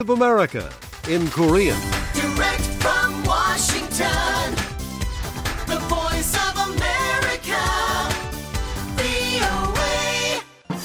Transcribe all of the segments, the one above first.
of America in Korean. Direct from Washington, the voice of America, VOA.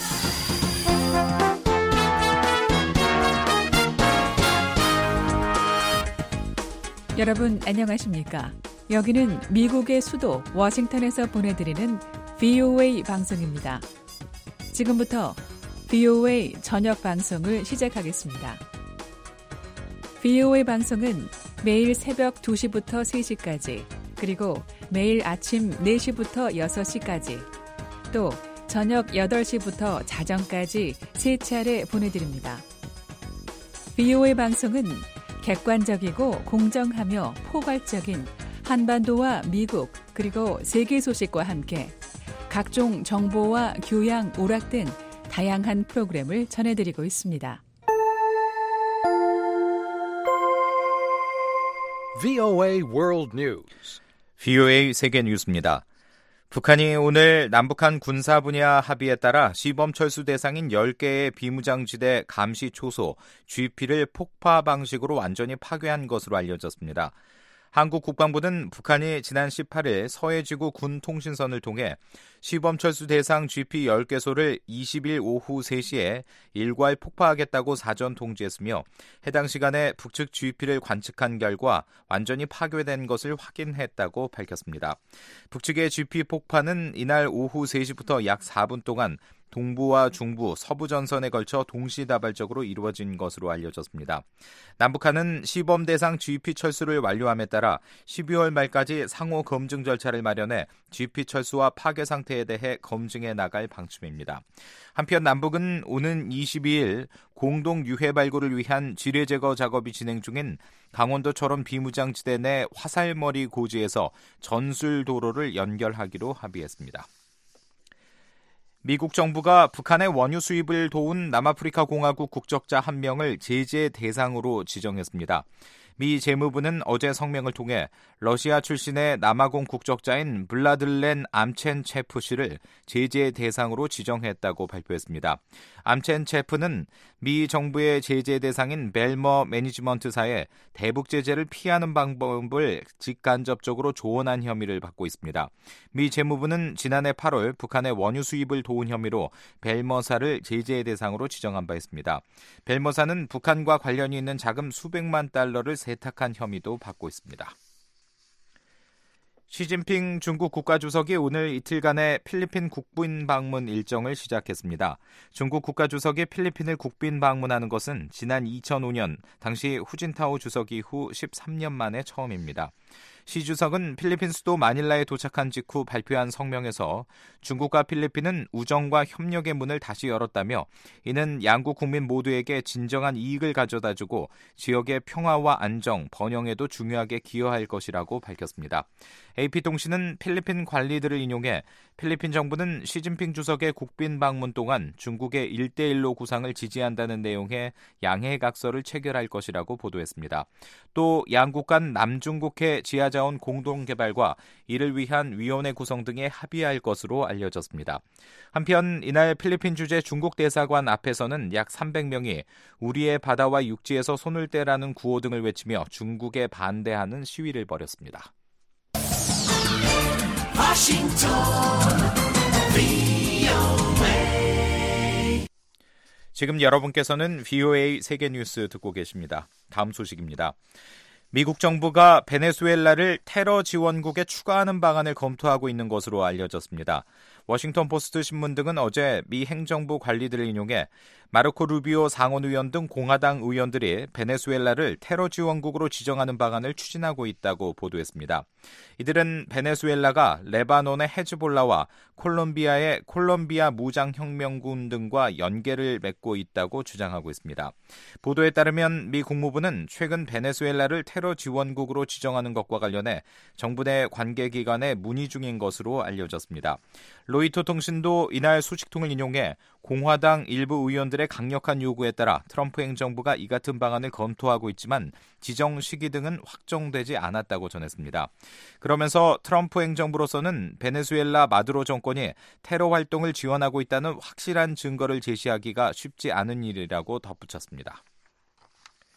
여러분 안녕하십니까? 여기는 미국의 수도 워싱턴에서 보내드리는 VOA 방송입니다. 지금부터 VOA 저녁 방송을 시작하겠습니다. VOA 방송은 매일 새벽 2시부터 3시까지, 그리고 매일 아침 4시부터 6시까지, 또 저녁 8시부터 자정까지 3차례 보내드립니다. VOA 방송은 객관적이고 공정하며 포괄적인 한반도와 미국 그리고 세계 소식과 함께 각종 정보와 교양, 오락 등 다양한 프로그램을 전해드리고 있습니다. VOA World News. VOA 세계 뉴스입니다. 북한이 오늘 남북한 군사 분야 합의에 따라 시범철수 대상인 10개의 비무장지대 감시 초소 GP를 폭파 방식으로 완전히 파괴한 것으로 알려졌습니다. 한국 국방부는 북한이 지난 18일 서해지구 군 통신선을 통해 시범철수 대상 GP 10개소를 20일 오후 3시에 일괄 폭파하겠다고 사전 통지했으며 해당 시간에 북측 GP를 관측한 결과 완전히 파괴된 것을 확인했다고 밝혔습니다. 북측의 GP 폭파는 이날 오후 3시부터 약 4분 동안 동부와 중부, 서부 전선에 걸쳐 동시다발적으로 이루어진 것으로 알려졌습니다. 남북한은 시범 대상 GP 철수를 완료함에 따라 12월 말까지 상호 검증 절차를 마련해 GP 철수와 파괴 상태에 대해 검증해 나갈 방침입니다. 한편 남북은 오는 22일 공동 유해 발굴을 위한 지뢰 제거 작업이 진행 중인 강원도처럼 비무장지대 내 화살머리 고지에서 전술도로를 연결하기로 합의했습니다. 미국 정부가 북한의 원유 수입을 도운 남아프리카 공화국 국적자 1명을 제재 대상으로 지정했습니다. 미 재무부는 어제 성명을 통해 러시아 출신의 남아공 국적자인 블라들렌 암첸체프 씨를 제재 대상으로 지정했다고 발표했습니다. 암첸체프는 미 정부의 제재 대상인 벨머 매니지먼트사에 대북 제재를 피하는 방법을 직간접적으로 조언한 혐의를 받고 있습니다. 미 재무부는 지난해 8월 북한의 원유 수입을 도운 혐의로 벨머사를 제재 대상으로 지정한 바 있습니다. 벨머사는 북한과 관련이 있는 자금 수백만 달러를 세탁한 혐의도 받고 있습니다. 시진핑 중국 국가주석이 오늘 이틀간의 필리핀 국빈 방문 일정을 시작했습니다. 중국 국가주석이 필리핀을 국빈 방문하는 것은 지난 2005년 당시 후진타오 주석 이후 13년 만에 처음입니다. 시 주석은 필리핀 수도 마닐라에 도착한 직후 발표한 성명에서 중국과 필리핀은 우정과 협력의 문을 다시 열었다며 이는 양국 국민 모두에게 진정한 이익을 가져다주고 지역의 평화와 안정, 번영에도 중요하게 기여할 것이라고 밝혔습니다. AP통신은 필리핀 관리들을 인용해 필리핀 정부는 시진핑 주석의 국빈 방문 동안 중국의 1대1로 구상을 지지한다는 내용의 양해각서를 체결할 것이라고 보도했습니다. 또 양국 간 남중국해 지하자원 공동개발과 이를 위한 위원회 구성 등에 합의할 것으로 알려졌습니다. 한편 이날 필리핀 주재 중국 대사관 앞에서는 약 300명이 우리의 바다와 육지에서 손을 떼라는 구호 등을 외치며 중국에 반대하는 시위를 벌였습니다. Washington, VOA. 지금 여러분께서는 VOA 세계뉴스 듣고 계십니다. 다음 소식입니다. 미국 정부가 베네수엘라를 테러 지원국에 추가하는 방안을 검토하고 있는 것으로 알려졌습니다. 워싱턴 포스트 신문 등은 어제 미 행정부 관리들을 인용해 마르코 루비오 상원의원 등 공화당 의원들이 베네수엘라를 테러 지원국으로 지정하는 방안을 추진하고 있다고 보도했습니다. 이들은 베네수엘라가 레바논의 헤즈볼라와 콜롬비아의 콜롬비아 무장혁명군 등과 연계를 맺고 있다고 주장하고 있습니다. 보도에 따르면 미 국무부는 최근 베네수엘라를 테러 지원국으로 지정하는 것과 관련해 정부 내 관계기관에 문의 중인 것으로 알려졌습니다. 로이터 통신도 이날 소식통을 인용해 공화당 일부 의원들의 강력한 요구에 따라 트럼프 행정부가 이 같은 방안을 검토하고 있지만 지정 시기 등은 확정되지 않았다고 전했습니다. 그러면서 트럼프 행정부로서는 베네수엘라 마두로 정권이 테러 활동을 지원하고 있다는 확실한 증거를 제시하기가 쉽지 않은 일이라고 덧붙였습니다.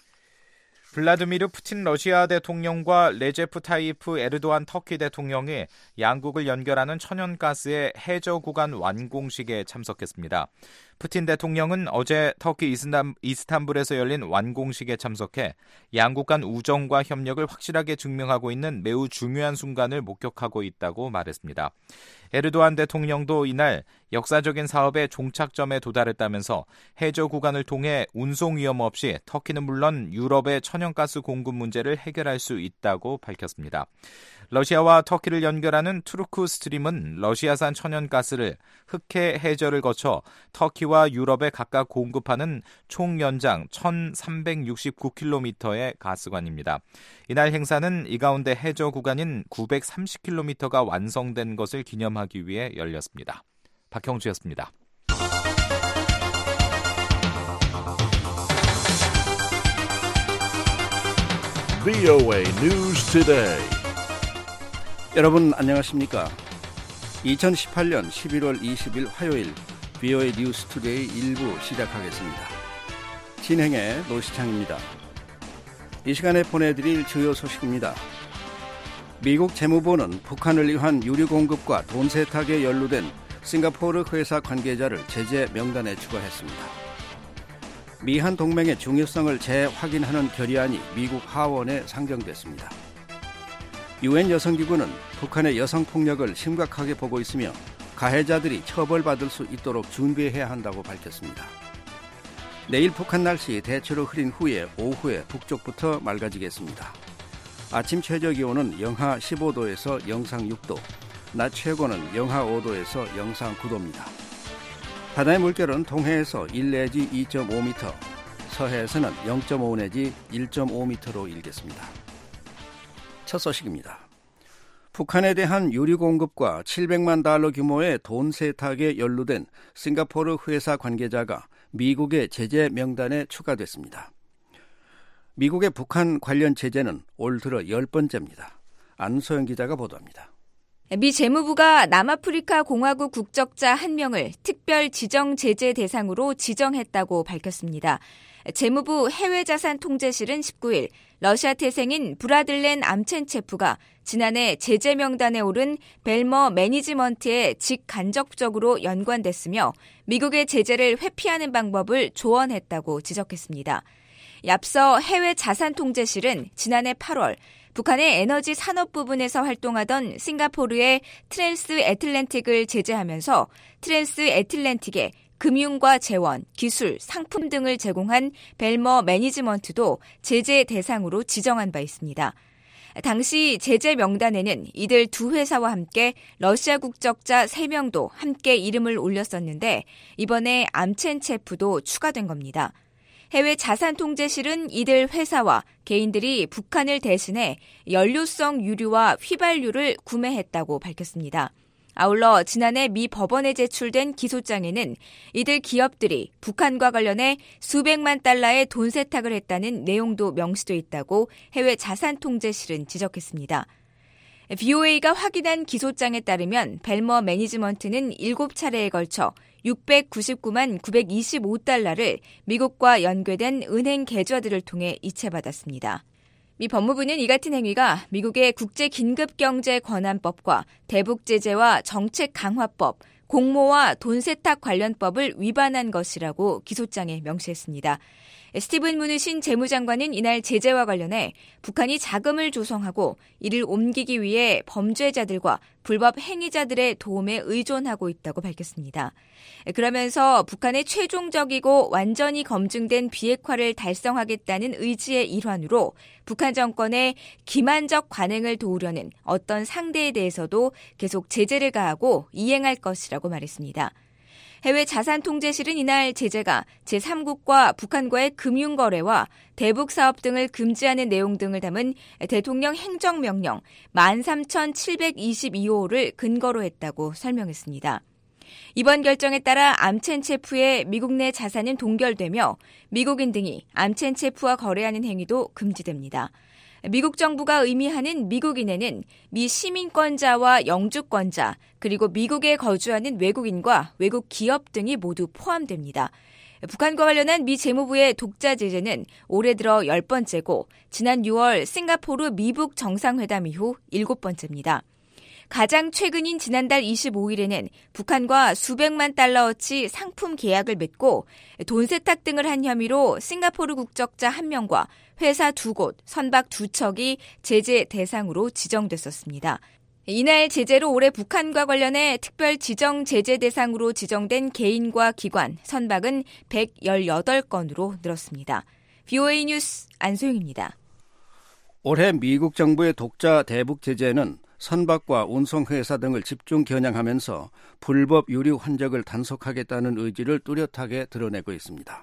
블라디미르 푸틴 러시아 대통령과 레제프 타이프 에르도안 터키 대통령이 양국을 연결하는 천연가스의 해저 구간 완공식에 참석했습니다. 푸틴 대통령은 어제 터키 이스탄불에서 열린 완공식에 참석해 양국 간 우정과 협력을 확실하게 증명하고 있는 매우 중요한 순간을 목격하고 있다고 말했습니다. 에르도안 대통령도 이날 역사적인 사업의 종착점에 도달했다면서 해저 구간을 통해 운송 위험 없이 터키는 물론 유럽의 천연가스 공급 문제를 해결할 수 있다고 밝혔습니다. 러시아와 터키를 연결하는 투르크 스트림은 러시아산 천연가스를 흑해 해저를 거쳐 터키와 유럽에 각각 공급하는 총 연장 1369km의 가스관입니다. 이날 행사는 이 가운데 해저 구간인 930km가 완성된 것을 기념하기 위해 열렸습니다. 박형주였습니다. VOA News Today. 여러분 안녕하십니까? 2018년 11월 20일 화요일 VOA 뉴스 투데이 1부 시작하겠습니다. 진행의 노시창입니다. 이 시간에 보내드릴 주요 소식입니다. 미국 재무부는 북한을 위한 유류 공급과 돈 세탁에 연루된 싱가포르 회사 관계자를 제재 명단에 추가했습니다. 미한 동맹의 중요성을 재확인하는 결의안이 미국 하원에 상정됐습니다. UN 여성기구는 북한의 여성폭력을 심각하게 보고 있으며 가해자들이 처벌받을 수 있도록 준비해야 한다고 밝혔습니다. 내일 북한 날씨 대체로 흐린 후에 오후에 북쪽부터 맑아지겠습니다. 아침 최저기온은 영하 15도에서 영상 6도, 낮 최고는 영하 5도에서 영상 9도입니다. 바다의 물결은 동해에서 1 내지 2.5m, 서해에서는 0.5 내지 1.5m로 일겠습니다. 첫 소식입니다. 북한에 대한 유류 공급과 700만 달러 규모의 돈 세탁에 연루된 싱가포르 회사 관계자가 미국의 제재 명단에 추가됐습니다. 미국의 북한 관련 제재는 올 들어 10번째입니다. 안소영 기자가 보도합니다. 미 재무부가 남아프리카 공화국 국적자 1명을 특별 지정 제재 대상으로 지정했다고 밝혔습니다. 재무부 해외자산통제실은 19일 러시아 태생인 브라들렌 암첸체프가 지난해 제재 명단에 오른 벨머 매니지먼트에 직간접적으로 연관됐으며 미국의 제재를 회피하는 방법을 조언했다고 지적했습니다. 앞서 해외자산통제실은 지난해 8월 북한의 에너지 산업 부분에서 활동하던 싱가포르의 트랜스 애틀랜틱을 제재하면서 트랜스 애틀랜틱에 금융과 재원, 기술, 상품 등을 제공한 벨머 매니지먼트도 제재 대상으로 지정한 바 있습니다. 당시 제재 명단에는 이들 두 회사와 함께 러시아 국적자 3명도 함께 이름을 올렸었는데 이번에 암첸체프도 추가된 겁니다. 해외 자산통제실은 이들 회사와 개인들이 북한을 대신해 연료성 유류와 휘발유를 구매했다고 밝혔습니다. 아울러 지난해 미 법원에 제출된 기소장에는 이들 기업들이 북한과 관련해 수백만 달러의 돈 세탁을 했다는 내용도 명시돼 있다고 해외 자산통제실은 지적했습니다. VOA가 확인한 기소장에 따르면 벨머 매니지먼트는 7차례에 걸쳐 699만 925달러를 미국과 연계된 은행 계좌들을 통해 이체받았습니다. 미 법무부는 이 같은 행위가 미국의 국제긴급경제권한법과 대북제재와 정책강화법, 공모와 돈세탁 관련법을 위반한 것이라고 기소장에 명시했습니다. 스티븐 무누신 재무장관은 이날 제재와 관련해 북한이 자금을 조성하고 이를 옮기기 위해 범죄자들과 불법 행위자들의 도움에 의존하고 있다고 밝혔습니다. 그러면서 북한의 최종적이고 완전히 검증된 비핵화를 달성하겠다는 의지의 일환으로 북한 정권의 기만적 관행을 도우려는 어떤 상대에 대해서도 계속 제재를 가하고 이행할 것이라고 말했습니다. 해외 자산통제실은 이날 제재가 제3국과 북한과의 금융거래와 대북 사업 등을 금지하는 내용 등을 담은 대통령 행정명령 13,722호를 근거로 했다고 설명했습니다. 이번 결정에 따라 암첸체프의 미국 내 자산은 동결되며 미국인 등이 암첸체프와 거래하는 행위도 금지됩니다. 미국 정부가 의미하는 미국인에는 미 시민권자와 영주권자 그리고 미국에 거주하는 외국인과 외국 기업 등이 모두 포함됩니다. 북한과 관련한 미 재무부의 독자 제재는 올해 들어 10번째고 지난 6월 싱가포르 미북 정상회담 이후 7번째입니다. 가장 최근인 지난달 25일에는 북한과 수백만 달러어치 상품 계약을 맺고 돈 세탁 등을 한 혐의로 싱가포르 국적자 1명과 회사 2곳, 선박 2척이 제재 대상으로 지정됐었습니다. 이날 제재로 올해 북한과 관련해 특별 지정 제재 대상으로 지정된 개인과 기관, 선박은 118건으로 늘었습니다. VOA 뉴스 안소영입니다. 올해 미국 정부의 독자 대북 제재는 선박과 운송회사 등을 집중 겨냥하면서 불법 유류 환적을 단속하겠다는 의지를 뚜렷하게 드러내고 있습니다.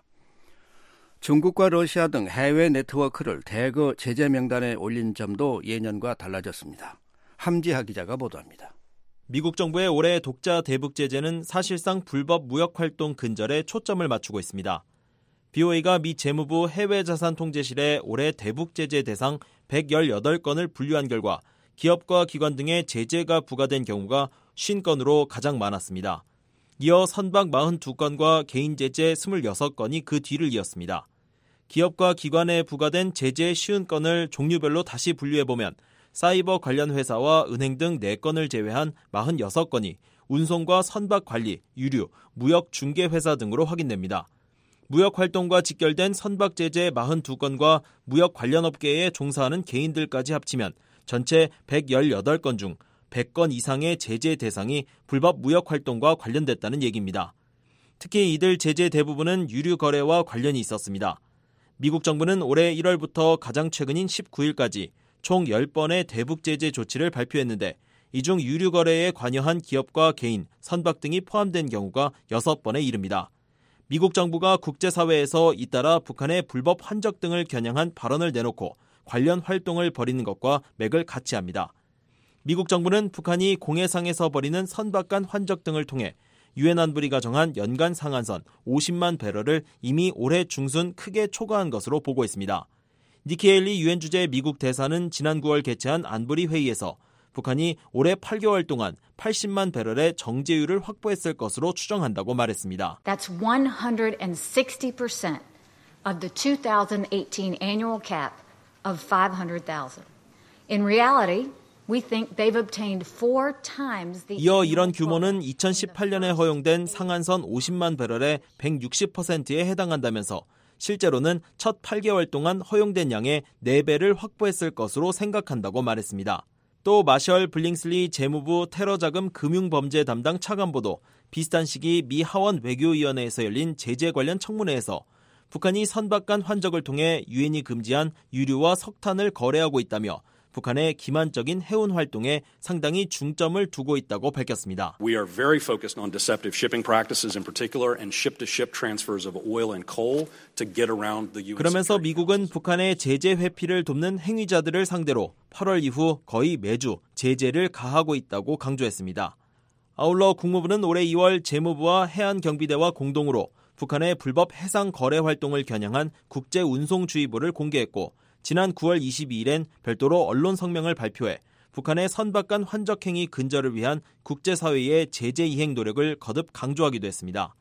중국과 러시아 등 해외 네트워크를 대거 제재 명단에 올린 점도 예년과 달라졌습니다. 함지하 기자가 보도합니다. 미국 정부의 올해 독자 대북 제재는 사실상 불법 무역활동 근절에 초점을 맞추고 있습니다. BOA가 미 재무부 해외자산통제실에 올해 대북 제재 대상 118건을 분류한 결과 기업과 기관 등의 제재가 부과된 경우가 50건으로 가장 많았습니다. 이어 선박 42건과 개인 제재 26건이 그 뒤를 이었습니다. 기업과 기관에 부과된 제재 50건을 종류별로 다시 분류해보면 사이버 관련 회사와 은행 등 4건을 제외한 46건이 운송과 선박 관리, 유류, 무역 중개회사 등으로 확인됩니다. 무역 활동과 직결된 선박 제재 42건과 무역 관련 업계에 종사하는 개인들까지 합치면 전체 118건 중 100건 이상의 제재 대상이 불법 무역 활동과 관련됐다는 얘기입니다. 특히 이들 제재 대부분은 유류 거래와 관련이 있었습니다. 미국 정부는 올해 1월부터 가장 최근인 19일까지 총 10번의 대북 제재 조치를 발표했는데 이 중 유류 거래에 관여한 기업과 개인, 선박 등이 포함된 경우가 6번에 이릅니다. 미국 정부가 국제사회에서 잇따라 북한의 불법 환적 등을 겨냥한 발언을 내놓고 관련 활동을 벌이는 것과 맥을 같이 합니다. 미국 정부는 북한이 공해상에서 벌이는 선박 간 환적 등을 통해 유엔 안보리가 정한 연간 상한선 50만 배럴을 이미 올해 중순 크게 초과한 것으로 보고 있습니다. 니키 헤일리 유엔 주재 미국 대사는 지난 9월 개최한 안보리 회의에서 북한이 올해 8개월 동안 80만 배럴의 정제유를 확보했을 것으로 추정한다고 말했습니다. That's 160% of the 2018 annual cap of 500,000. In reality, we think they've obtained 4 times the 이어 이런 규모는 2018년에 허용된 상한선 50만 배럴의 160%에 해당한다면서 실제로는 첫 8개월 동안 허용된 양의 4배를 확보했을 것으로 생각한다고 말했습니다. 또 마셜 블링슬리 재무부 테러자금 금융범죄 담당 차관보도 비슷한 시기 미 하원 외교위원회에서 열린 제재 관련 청문회에서 북한이 선박 간 환적을 통해 유엔이 금지한 유류와 석탄을 거래하고 있다며 북한의 기만적인 해운 활동에 상당히 중점을 두고 있다고 밝혔습니다. We are very focused on deceptive shipping practices in particular and ship-to-ship transfers of oil and coal to get around the U.S. 그러면서 미국은 북한의 제재 회피를 돕는 행위자들을 상대로 8월 이후 거의 매주 제재를 가하고 있다고 강조했습니다. 아울러 국무부는 올해 2월 재무부와 해안경비대와 공동으로 북한의 불법 해상 거래 활동을 겨냥한 국제운송주의보를 공개했고 지난 9월 22일엔 별도로 언론 성명을 발표해 북한의 선박 간 환적 행위 근절을 위한 국제사회의 제재 이행 노력을 거듭 강조하기도 했습니다.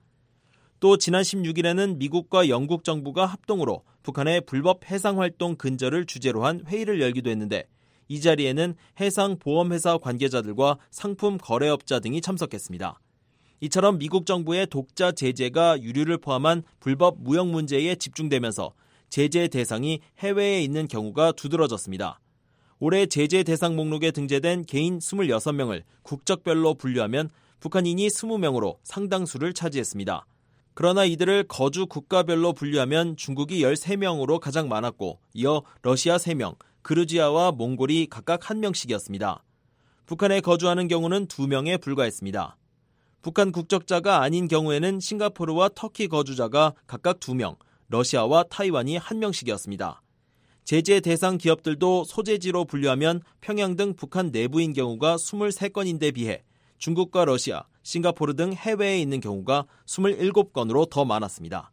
또 지난 16일에는 미국과 영국 정부가 합동으로 북한의 불법 해상활동 근절을 주제로 한 회의를 열기도 했는데 이 자리에는 해상보험회사 관계자들과 상품 거래업자 등이 참석했습니다. 이처럼 미국 정부의 독자 제재가 유류를 포함한 불법 무역 문제에 집중되면서 제재 대상이 해외에 있는 경우가 두드러졌습니다. 올해 제재 대상 목록에 등재된 개인 26명을 국적별로 분류하면 북한인이 20명으로 상당수를 차지했습니다. 그러나 이들을 거주 국가별로 분류하면 중국이 13명으로 가장 많았고 이어 러시아 3명, 그루지아와 몽골이 각각 1명씩이었습니다. 북한에 거주하는 경우는 2명에 불과했습니다. 북한 국적자가 아닌 경우에는 싱가포르와 터키 거주자가 각각 2명, 러시아와 타이완이 1명씩이었습니다. 제재 대상 기업들도 소재지로 분류하면 평양 등 북한 내부인 경우가 23건인데 비해 중국과 러시아, 싱가포르 등 해외에 있는 경우가 27건으로 더 많았습니다.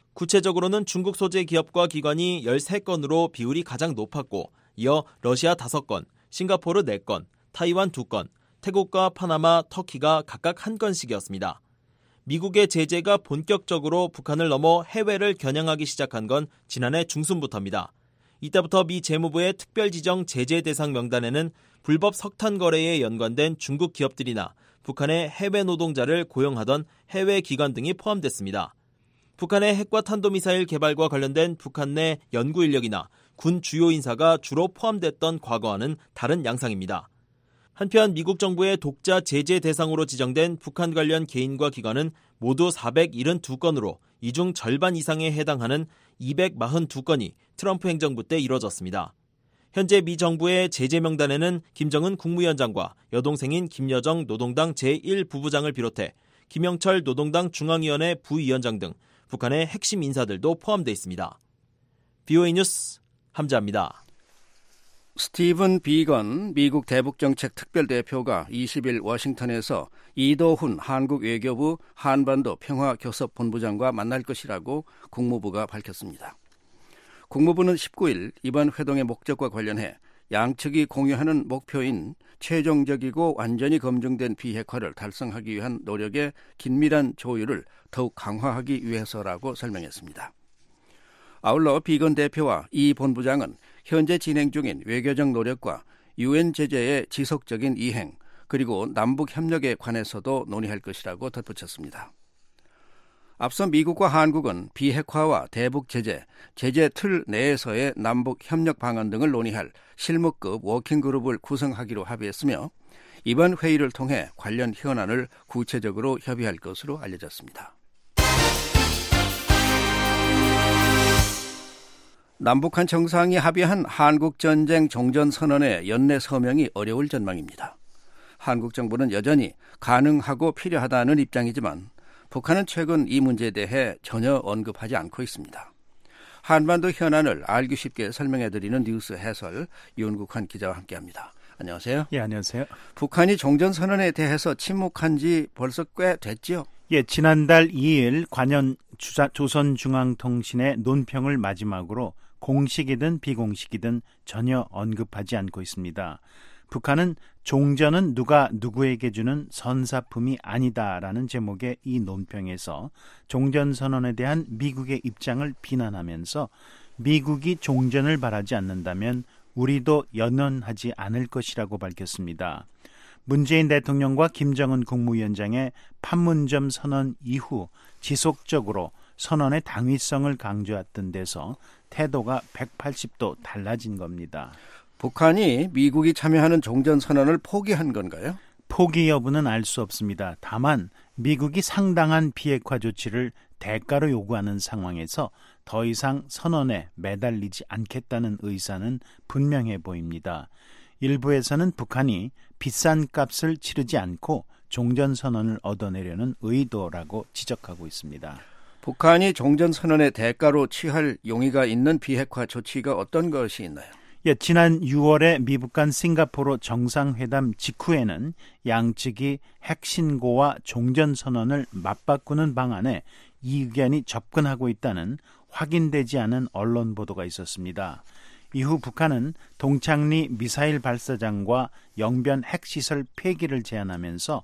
구체적으로는 중국 소재 기업과 기관이 13건으로 비율이 가장 높았고 이어 러시아 5건, 싱가포르 4건, 타이완 2건, 태국과 파나마, 터키가 각각 1건씩이었습니다. 미국의 제재가 본격적으로 북한을 넘어 해외를 겨냥하기 시작한 건 지난해 중순부터입니다. 이때부터 미 재무부의 특별지정 제재 대상 명단에는 불법 석탄 거래에 연관된 중국 기업들이나 북한의 해외 노동자를 고용하던 해외 기관 등이 포함됐습니다. 북한의 핵과 탄도미사일 개발과 관련된 북한 내 연구 인력이나 군 주요 인사가 주로 포함됐던 과거와는 다른 양상입니다. 한편 미국 정부의 독자 제재 대상으로 지정된 북한 관련 개인과 기관은 모두 472건으로 이 중 절반 이상에 해당하는 242건이 트럼프 행정부 때 이뤄졌습니다. 현재 미 정부의 제재 명단에는 김정은 국무위원장과 여동생인 김여정 노동당 제1부부장을 비롯해 김영철 노동당 중앙위원회 부위원장 등 북한의 핵심 인사들도 포함되어 있습니다. BOA 뉴스 함자입니다. 스티븐 비건 미국 대북정책 특별대표가 20일 워싱턴에서 이도훈 한국 외교부 한반도 평화교섭본부장과 만날 것이라고 국무부가 밝혔습니다. 국무부는 19일 이번 회동의 목적과 관련해 양측이 공유하는 목표인 최종적이고 완전히 검증된 비핵화를 달성하기 위한 노력의 긴밀한 조율을 더욱 강화하기 위해서라고 설명했습니다. 아울러 비건 대표와 이 본부장은 현재 진행 중인 외교적 노력과 UN 제재의 지속적인 이행, 그리고 남북 협력에 관해서도 논의할 것이라고 덧붙였습니다. 앞서 미국과 한국은 비핵화와 대북 제재, 제재 틀 내에서의 남북 협력 방안 등을 논의할 실무급 워킹그룹을 구성하기로 합의했으며 이번 회의를 통해 관련 현안을 구체적으로 협의할 것으로 알려졌습니다. 남북한 정상이 합의한 한국전쟁 종전선언의 연내 서명이 어려울 전망입니다. 한국 정부는 여전히 가능하고 필요하다는 입장이지만 북한은 최근 이 문제에 대해 전혀 언급하지 않고 있습니다. 한반도 현안을 알기 쉽게 설명해드리는 뉴스 해설 윤국환 기자와 함께합니다. 안녕하세요. 예, 안녕하세요. 북한이 종전선언에 대해서 침묵한 지 벌써 꽤 됐죠? 예, 지난달 2일 관현 조선중앙통신의 논평을 마지막으로 공식이든 비공식이든 전혀 언급하지 않고 있습니다. 북한은 종전은 누가 누구에게 주는 선사품이 아니다라는 제목의 이 논평에서 종전선언에 대한 미국의 입장을 비난하면서 미국이 종전을 바라지 않는다면 우리도 연연하지 않을 것이라고 밝혔습니다. 문재인 대통령과 김정은 국무위원장의 판문점 선언 이후 지속적으로 선언의 당위성을 강조했던 데서 태도가 180도 달라진 겁니다. 북한이 미국이 참여하는 종전선언을 포기한 건가요? 포기 여부는 알 수 없습니다. 다만 미국이 상당한 비핵화 조치를 대가로 요구하는 상황에서 더 이상 선언에 매달리지 않겠다는 의사는 분명해 보입니다. 일부에서는 북한이 비싼 값을 치르지 않고 종전선언을 얻어내려는 의도라고 지적하고 있습니다. 북한이 종전선언의 대가로 취할 용의가 있는 비핵화 조치가 어떤 것이 있나요? 예, 지난 6월에 미북 간 싱가포르 정상회담 직후에는 양측이 핵신고와 종전선언을 맞바꾸는 방안에 이 의견이 접근하고 있다는 확인되지 않은 언론 보도가 있었습니다. 이후 북한은 동창리 미사일 발사장과 영변 핵시설 폐기를 제안하면서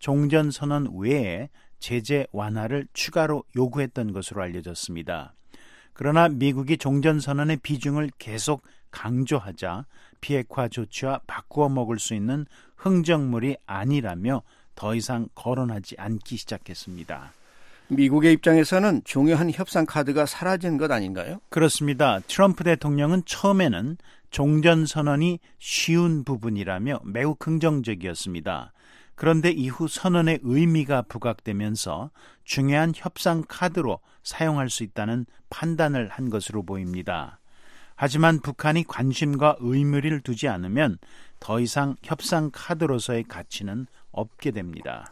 종전선언 외에 제재 완화를 추가로 요구했던 것으로 알려졌습니다. 그러나 미국이 종전선언의 비중을 계속 강조하자 비핵화 조치와 바꾸어 먹을 수 있는 흥정물이 아니라며 더 이상 거론하지 않기 시작했습니다. 미국의 입장에서는 중요한 협상 카드가 사라진 것 아닌가요? 그렇습니다. 트럼프 대통령은 처음에는 종전선언이 쉬운 부분이라며 매우 긍정적이었습니다. 그런데 이후 선언의 의미가 부각되면서 중요한 협상 카드로 사용할 수 있다는 판단을 한 것으로 보입니다. 하지만 북한이 관심과 의무를 두지 않으면 더 이상 협상 카드로서의 가치는 없게 됩니다.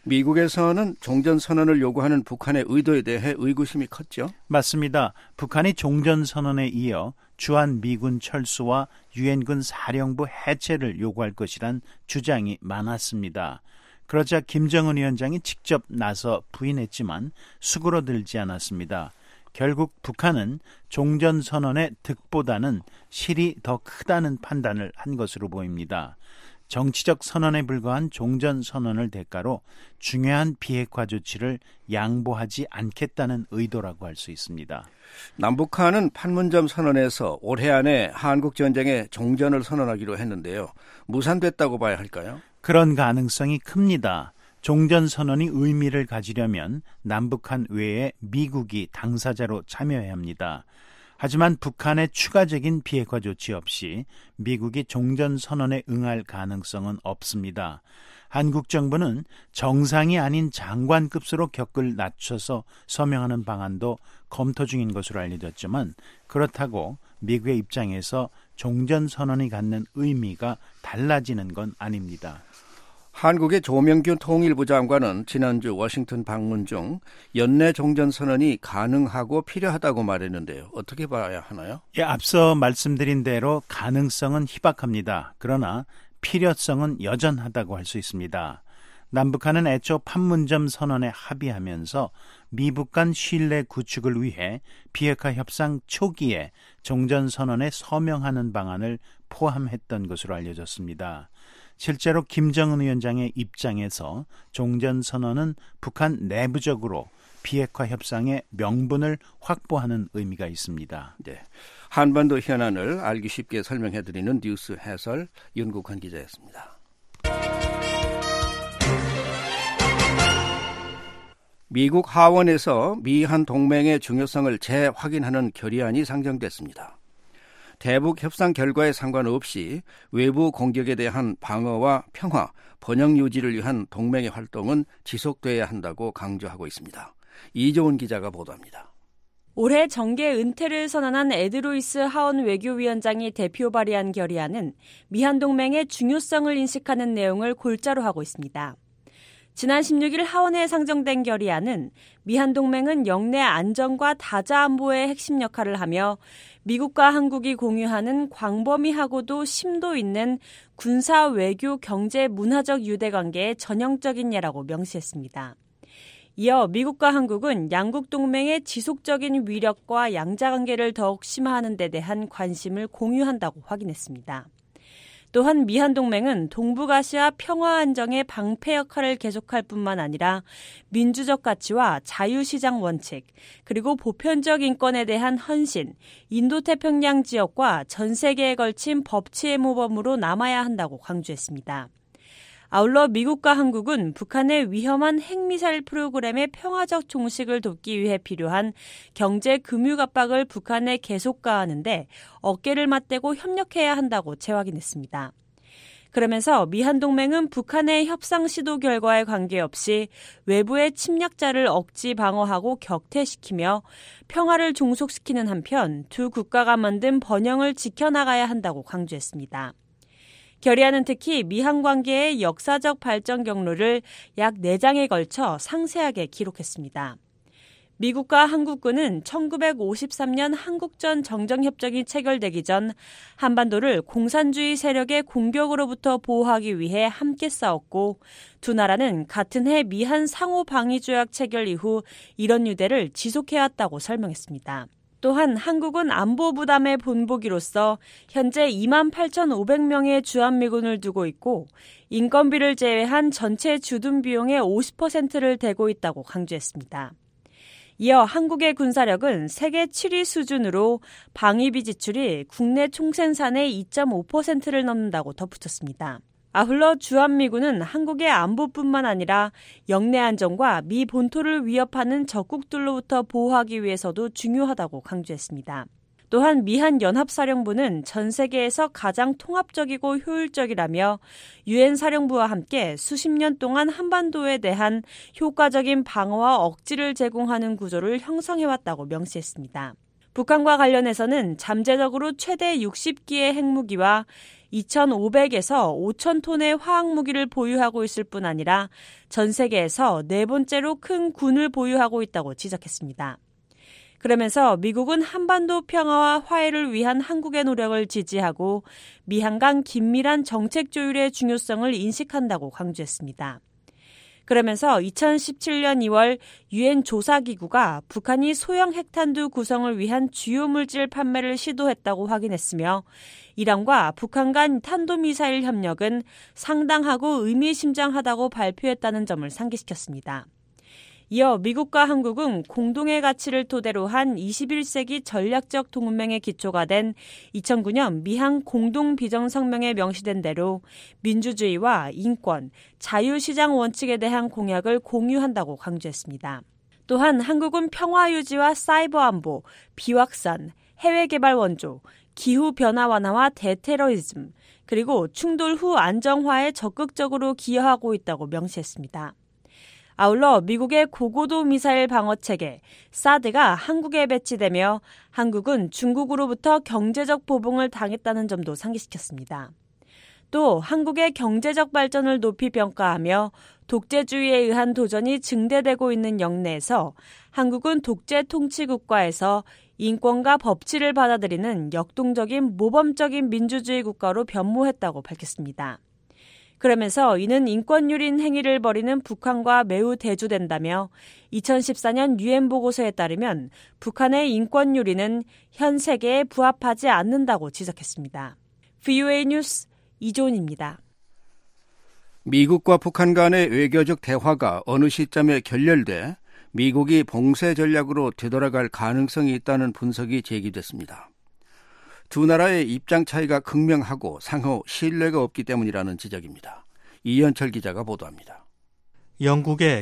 미국에서는 종전선언을 요구하는 북한의 의도에 대해 의구심이 컸죠? 맞습니다. 북한이 종전선언에 이어 주한미군 철수와 유엔군 사령부 해체를 요구할 것이란 주장이 많았습니다. 그러자 김정은 위원장이 직접 나서 부인했지만 수그러들지 않았습니다. 결국 북한은 종전선언의 득보다는 실이 더 크다는 판단을 한 것으로 보입니다. 정치적 선언에 불과한 종전선언을 대가로 중요한 비핵화 조치를 양보하지 않겠다는 의도라고 할 수 있습니다. 남북한은 판문점 선언에서 올해 안에 한국전쟁의 종전을 선언하기로 했는데요. 무산됐다고 봐야 할까요? 그런 가능성이 큽니다. 종전선언이 의미를 가지려면 남북한 외에 미국이 당사자로 참여해야 합니다. 하지만 북한의 추가적인 비핵화 조치 없이 미국이 종전선언에 응할 가능성은 없습니다. 한국 정부는 정상이 아닌 장관급수로 격을 낮춰서 서명하는 방안도 검토 중인 것으로 알려졌지만 그렇다고 미국의 입장에서 종전선언이 갖는 의미가 달라지는 건 아닙니다. 한국의 조명균 통일부 장관은 지난주 워싱턴 방문 중 연내 종전선언이 가능하고 필요하다고 말했는데요. 어떻게 봐야 하나요? 앞서 말씀드린 대로 가능성은 희박합니다. 그러나 필요성은 여전하다고 할 수 있습니다. 남북한은 애초 판문점 선언에 합의하면서 미북 간 신뢰 구축을 위해 비핵화 협상 초기에 종전선언에 서명하는 방안을 포함했던 것으로 알려졌습니다. 실제로 김정은 위원장의 입장에서 종전선언은 북한 내부적으로 비핵화 협상의 명분을 확보하는 의미가 있습니다. 네, 한반도 현안을 알기 쉽게 설명해드리는 뉴스 해설 윤국환 기자였습니다. 미국 하원에서 미한 동맹의 중요성을 재확인하는 결의안이 상정됐습니다. 대북 협상 결과에 상관없이 외부 공격에 대한 방어와 평화, 번영 유지를 위한 동맹의 활동은 지속돼야 한다고 강조하고 있습니다. 이조은 기자가 보도합니다. 올해 정계 은퇴를 선언한 에드 루이스 하원 외교위원장이 대표 발의한 결의안은 미한 동맹의 중요성을 인식하는 내용을 골자로 하고 있습니다. 지난 16일 하원에 상정된 결의안은 미한 동맹은 영내 안정과 다자 안보의 핵심 역할을 하며 미국과 한국이 공유하는 광범위하고도 심도 있는 군사, 외교, 경제, 문화적 유대관계의 전형적인 예라고 명시했습니다. 이어 미국과 한국은 양국 동맹의 지속적인 위력과 양자관계를 더욱 심화하는 데 대한 관심을 공유한다고 확인했습니다. 또한 미한 동맹은 동북아시아 평화 안정의 방패 역할을 계속할 뿐만 아니라 민주적 가치와 자유시장 원칙, 그리고 보편적 인권에 대한 헌신, 인도태평양 지역과 전 세계에 걸친 법치의 모범으로 남아야 한다고 강조했습니다. 아울러 미국과 한국은 북한의 위험한 핵미사일 프로그램의 평화적 종식을 돕기 위해 필요한 경제 금융 압박을 북한에 계속 가하는데 어깨를 맞대고 협력해야 한다고 재확인했습니다. 그러면서 미한 동맹은 북한의 협상 시도 결과에 관계없이 외부의 침략자를 억지 방어하고 격퇴시키며 평화를 종속시키는 한편 두 국가가 만든 번영을 지켜나가야 한다고 강조했습니다. 결의안은 특히 미한 관계의 역사적 발전 경로를 약 4장에 걸쳐 상세하게 기록했습니다. 미국과 한국군은 1953년 한국전 정전협정이 체결되기 전 한반도를 공산주의 세력의 공격으로부터 보호하기 위해 함께 싸웠고 두 나라는 같은 해 미한 상호방위조약 체결 이후 이런 유대를 지속해왔다고 설명했습니다. 또한 한국은 안보 부담의 본보기로서 현재 28,500명의 주한미군을 두고 있고 인건비를 제외한 전체 주둔 비용의 50%를 대고 있다고 강조했습니다. 이어 한국의 군사력은 세계 7위 수준으로 방위비 지출이 국내 총생산의 2.5%를 넘는다고 덧붙였습니다. 아울러 주한미군은 한국의 안보뿐만 아니라 영내 안정과 미 본토를 위협하는 적국들로부터 보호하기 위해서도 중요하다고 강조했습니다. 또한 미한 연합사령부는 전 세계에서 가장 통합적이고 효율적이라며 유엔 사령부와 함께 수십 년 동안 한반도에 대한 효과적인 방어와 억지를 제공하는 구조를 형성해왔다고 명시했습니다. 북한과 관련해서는 잠재적으로 최대 60기의 핵무기와 2,500에서 5,000톤의 화학무기를 보유하고 있을 뿐 아니라 전 세계에서 네 번째로 큰 군을 보유하고 있다고 지적했습니다. 그러면서 미국은 한반도 평화와 화해를 위한 한국의 노력을 지지하고 미한 간 긴밀한 정책 조율의 중요성을 인식한다고 강조했습니다. 그러면서 2017년 2월 유엔 조사기구가 북한이 소형 핵탄두 구성을 위한 주요 물질 판매를 시도했다고 확인했으며 이란과 북한 간 탄도미사일 협력은 상당하고 의미심장하다고 발표했다는 점을 상기시켰습니다. 이어 미국과 한국은 공동의 가치를 토대로 한 21세기 전략적 동맹의 기초가 된 2009년 미한 공동비정성명에 명시된 대로 민주주의와 인권, 자유시장 원칙에 대한 공약을 공유한다고 강조했습니다. 또한 한국은 평화유지와 사이버 안보, 비확산, 해외개발 원조, 기후변화 완화와 대테러리즘, 그리고 충돌 후 안정화에 적극적으로 기여하고 있다고 명시했습니다. 아울러 미국의 고고도 미사일 방어체계 사드가 한국에 배치되며 한국은 중국으로부터 경제적 보복을 당했다는 점도 상기시켰습니다. 또 한국의 경제적 발전을 높이 평가하며 독재주의에 의한 도전이 증대되고 있는 영내에서 한국은 독재 통치 국가에서 인권과 법치를 받아들이는 역동적인 모범적인 민주주의 국가로 변모했다고 밝혔습니다. 그러면서 이는 인권유린 행위를 벌이는 북한과 매우 대조된다며 2014년 유엔 보고서에 따르면 북한의 인권유린은 현 세계에 부합하지 않는다고 지적했습니다. VOA 뉴스 이조은입니다. 미국과 북한 간의 외교적 대화가 어느 시점에 결렬돼 미국이 봉쇄 전략으로 되돌아갈 가능성이 있다는 분석이 제기됐습니다. 두 나라의 입장 차이가 극명하고 상호 신뢰가 없기 때문이라는 지적입니다. 이현철 기자가 보도합니다. 영국의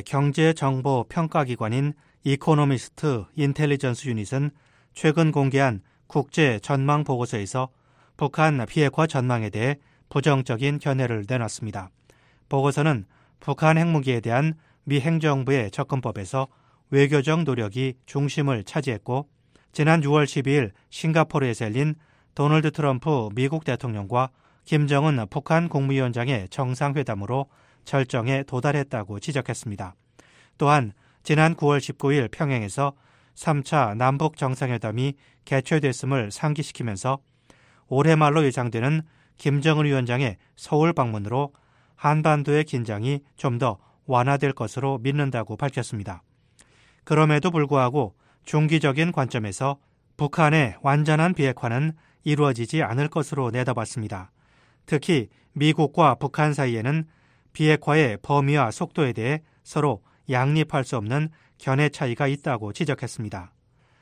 경제정보평가기관인 이코노미스트 인텔리전스 유닛은 최근 공개한 국제 전망 보고서에서 북한 비핵화 전망에 대해 부정적인 견해를 내놨습니다. 보고서는 북한 핵무기에 대한 미 행정부의 접근법에서 외교적 노력이 중심을 차지했고 지난 6월 12일 싱가포르에서 열린 도널드 트럼프 미국 대통령과 김정은 북한 국무위원장의 정상회담으로 절정에 도달했다고 지적했습니다. 또한 지난 9월 19일 평양에서 3차 남북 정상회담이 개최됐음을 상기시키면서 올해 말로 예상되는 김정은 위원장의 서울 방문으로 한반도의 긴장이 좀 더 완화될 것으로 믿는다고 밝혔습니다. 그럼에도 불구하고 중기적인 관점에서 북한의 완전한 비핵화는 이루어지지 않을 것으로 내다봤습니다. 특히 미국과 북한 사이에는 비핵화의 범위와 속도에 대해 서로 양립할 수 없는 견해 차이가 있다고 지적했습니다.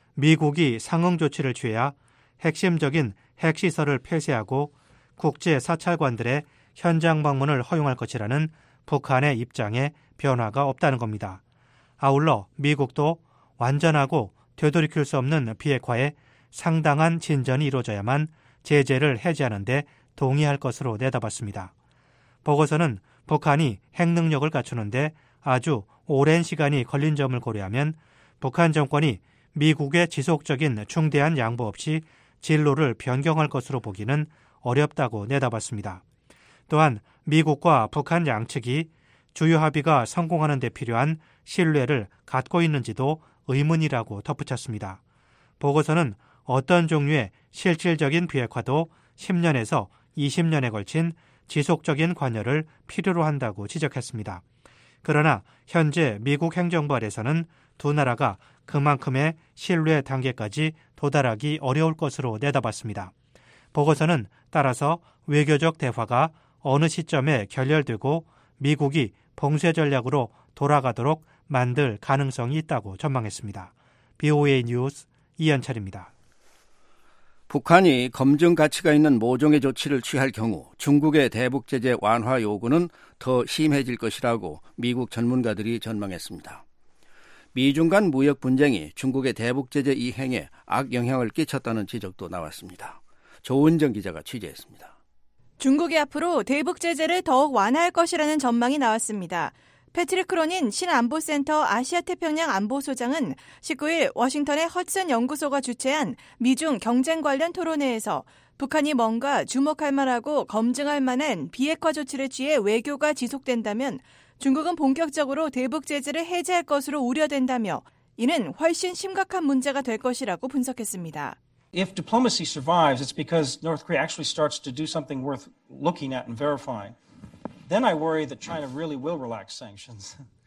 미국이 상응 조치를 취해야 핵심적인 핵시설을 폐쇄하고 국제 사찰관들의 현장 방문을 허용할 것이라는 북한의 입장에 변화가 없다는 겁니다. 아울러 미국도 완전하고 되돌이킬 수 없는 비핵화에 상당한 진전이 이루어져야만 제재를 해제하는 데 동의할 것으로 내다봤습니다. 보고서는 북한이 핵 능력을 갖추는데 아주 오랜 시간이 걸린 점을 고려하면 북한 정권이 미국의 지속적인 중대한 양보 없이 진로를 변경할 것으로 보기는 어렵다고 내다봤습니다. 또한 미국과 북한 양측이 주요 합의가 성공하는 데 필요한 신뢰를 갖고 있는지도 의문이라고 덧붙였습니다. 보고서는 어떤 종류의 실질적인 비핵화도 10년에서 20년에 걸친 지속적인 관여를 필요로 한다고 지적했습니다. 그러나 현재 미국 행정부 아래서는 두 나라가 그만큼의 신뢰 단계까지 도달하기 어려울 것으로 내다봤습니다. 보고서는 따라서 외교적 대화가 어느 시점에 결렬되고 미국이 봉쇄 전략으로 돌아가도록 만들 가능성이 있다고 전망했습니다. BOA 뉴스 이현철입니다. 북한이 검증 가치가 있는 모종의 조치를 취할 경우 중국의 대북 제재 완화 요구는 더 심해질 것이라고 미국 전문가들이 전망했습니다. 미중 간 무역 분쟁이 중국의 대북 제재 이행에 악영향을 끼쳤다는 지적도 나왔습니다. 조은정 기자가 취재했습니다. 중국이 앞으로 대북 제재를 더욱 완화할 것이라는 전망이 나왔습니다. 패트릭 크로닌 신안보센터 아시아태평양 안보소장은 19일 워싱턴의 허슨 연구소가 주최한 미중 경쟁 관련 토론회에서 북한이 뭔가 주목할 만하고 검증할 만한 비핵화 조치를 취해 외교가 지속된다면 중국은 본격적으로 대북 제재를 해제할 것으로 우려된다며 이는 훨씬 심각한 문제가 될 것이라고 분석했습니다. If diplomacy survives, it's because North Korea actually starts to do something worth looking at and verifying. Then I worry that China really will relax sanctions.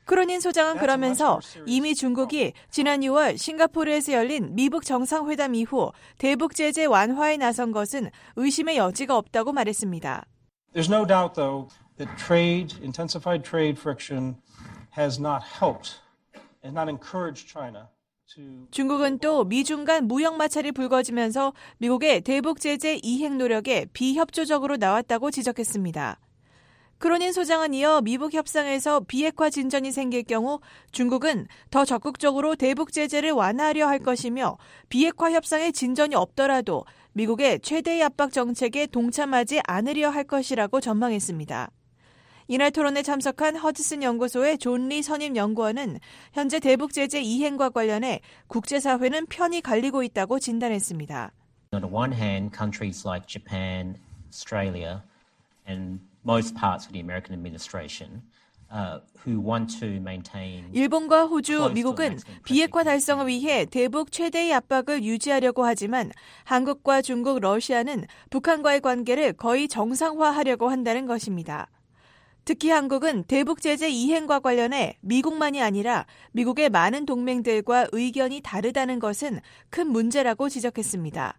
크로닌 소장은 그러면서 이미 중국이 지난 6월 싱가포르에서 열린 미북 정상회담 이후 대북 제재 완화에 나선 것은 의심의 여지가 없다고 말했습니다. There's no doubt, though, that intensified trade friction has not helped and not encouraged China. 중국은 또 미중 간 무역 마찰이 불거지면서 미국의 대북 제재 이행 노력에 비협조적으로 나왔다고 지적했습니다. 크로닌 소장은 이어 미북 협상에서 비핵화 진전이 생길 경우 중국은 더 적극적으로 대북 제재를 완화하려 할 것이며 비핵화 협상에 진전이 없더라도 미국의 최대의 압박 정책에 동참하지 않으려 할 것이라고 전망했습니다. 이날 토론에 참석한 허드슨 연구소의 존 리 선임 연구원은 현재 대북 제재 이행과 관련해 국제사회는 편이 갈리고 있다고 진단했습니다. On the one hand, countries like Japan, Australia, and most parts of the American administration who want to maintain 일본과 호주, 미국은 비핵화 달성을 위해 대북 최대의 압박을 유지하려고 하지만 한국과 중국, 러시아는 북한과의 관계를 거의 정상화하려고 한다는 것입니다. 특히 한국은 대북 제재 이행과 관련해 미국만이 아니라 미국의 많은 동맹들과 의견이 다르다는 것은 큰 문제라고 지적했습니다.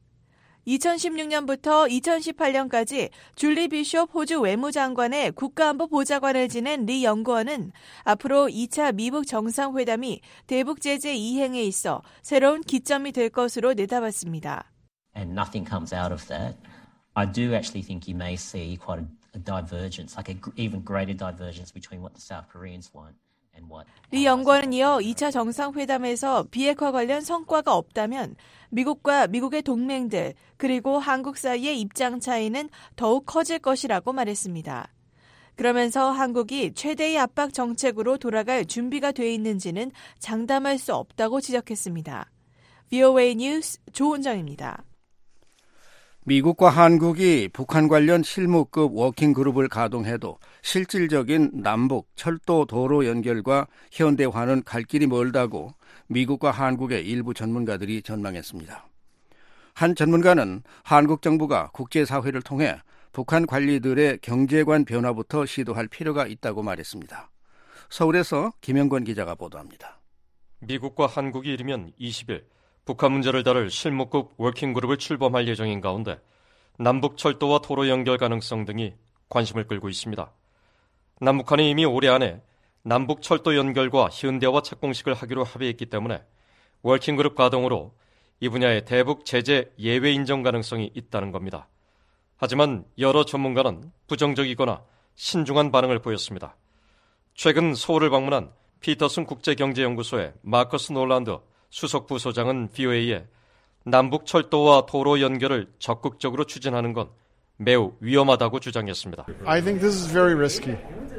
2016년부터 2018년까지 줄리 비숍 호주 외무장관의 국가안보 보좌관을 지낸 리 연구원은 앞으로 2차 미북 정상회담이 대북 제재 이행에 있어 새로운 기점이 될 것으로 내다봤습니다. And nothing comes out of that. I do actually think you may see quite a divergence, like an even greater divergence between what the South Koreans want. 리 연구원은 이어 2차 정상회담에서 비핵화 관련 성과가 없다면 미국과 미국의 동맹들 그리고 한국 사이의 입장 차이는 더욱 커질 것이라고 말했습니다. 그러면서 한국이 최대의 압박 정책으로 돌아갈 준비가 돼 있는지는 장담할 수 없다고 지적했습니다. VOA 뉴스 조은정입니다. 미국과 한국이 북한 관련 실무급 워킹그룹을 가동해도 실질적인 남북 철도 도로 연결과 현대화는 갈 길이 멀다고 미국과 한국의 일부 전문가들이 전망했습니다. 한 전문가는 한국 정부가 국제사회를 통해 북한 관리들의 경제관 변화부터 시도할 필요가 있다고 말했습니다. 서울에서 김영권 기자가 보도합니다. 미국과 한국이 이르면 20일 북한 문제를 다룰 실무급 워킹그룹을 출범할 예정인 가운데 남북 철도와 도로 연결 가능성 등이 관심을 끌고 있습니다. 남북한이 이미 올해 안에 남북 철도 연결과 현대화 착공식을 하기로 합의했기 때문에 워킹그룹 가동으로 이 분야의 대북 제재 예외 인정 가능성이 있다는 겁니다. 하지만 여러 전문가는 부정적이거나 신중한 반응을 보였습니다. 최근 서울을 방문한 피터슨 국제경제연구소의 마커스 놀란드 수석 부소장은 VOA에 남북 철도와 도로 연결을 적극적으로 추진하는 건 매우 위험하다고 주장했습니다. I think this is very risky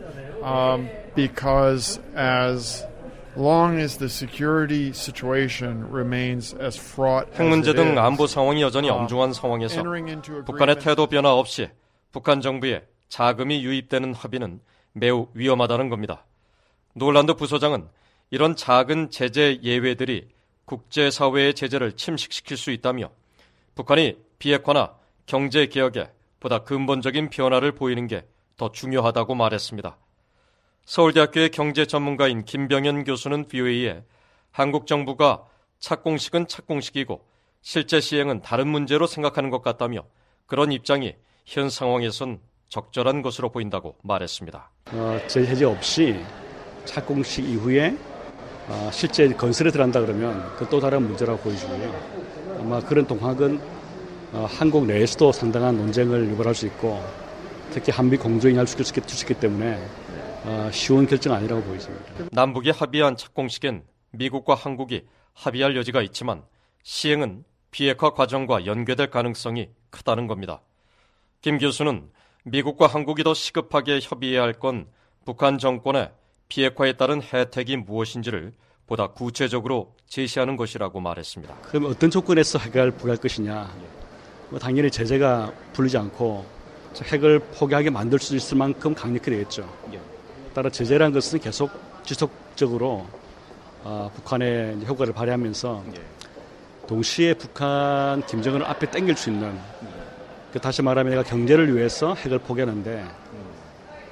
because as long as the security situation remains as fraught as 핵 문제 등 it is, 안보 상황이 여전히 엄중한 상황에서 북한의 태도 변화 없이 북한 정부에 자금이 유입되는 합의는 매우 위험하다는 겁니다. 놀란드 부소장은 이런 작은 제재 예외들이 국제사회의 제재를 침식시킬 수 있다며 북한이 비핵화나 경제개혁에 보다 근본적인 변화를 보이는 게 더 중요하다고 말했습니다. 서울대학교의 경제 전문가인 김병현 교수는 VOA에 한국 정부가 착공식은 착공식이고 실제 시행은 다른 문제로 생각하는 것 같다며 그런 입장이 현 상황에선 적절한 것으로 보인다고 말했습니다. 제재 없이 착공식 이후에 실제 건설에 들어간다 그러면 그 또 다른 문제라고 보여지고요. 아마 그런 동학은 한국 내에서도 상당한 논쟁을 유발할 수 있고 특히 한미 공조인을 할 수 있기 때문에 쉬운 결정 아니라고 보입니다. 남북이 합의한 착공식엔 미국과 한국이 합의할 여지가 있지만 시행은 비핵화 과정과 연계될 가능성이 크다는 겁니다. 김 교수는 미국과 한국이 더 시급하게 협의해야 할 건 북한 정권의 비핵화에 따른 혜택이 무엇인지를 보다 구체적으로 제시하는 것이라고 말했습니다. 그럼 어떤 조건에서 핵을 포기할 것이냐? 당연히 제재가 풀리지 않고 핵을 포기하게 만들 수 있을 만큼 강력히 되겠죠. 따라 제재라는 것은 계속 지속적으로 북한의 효과를 발휘하면서 동시에 북한 김정은을 앞에 당길 수 있는 다시 말하면 내가 경제를 위해서 핵을 포기하는데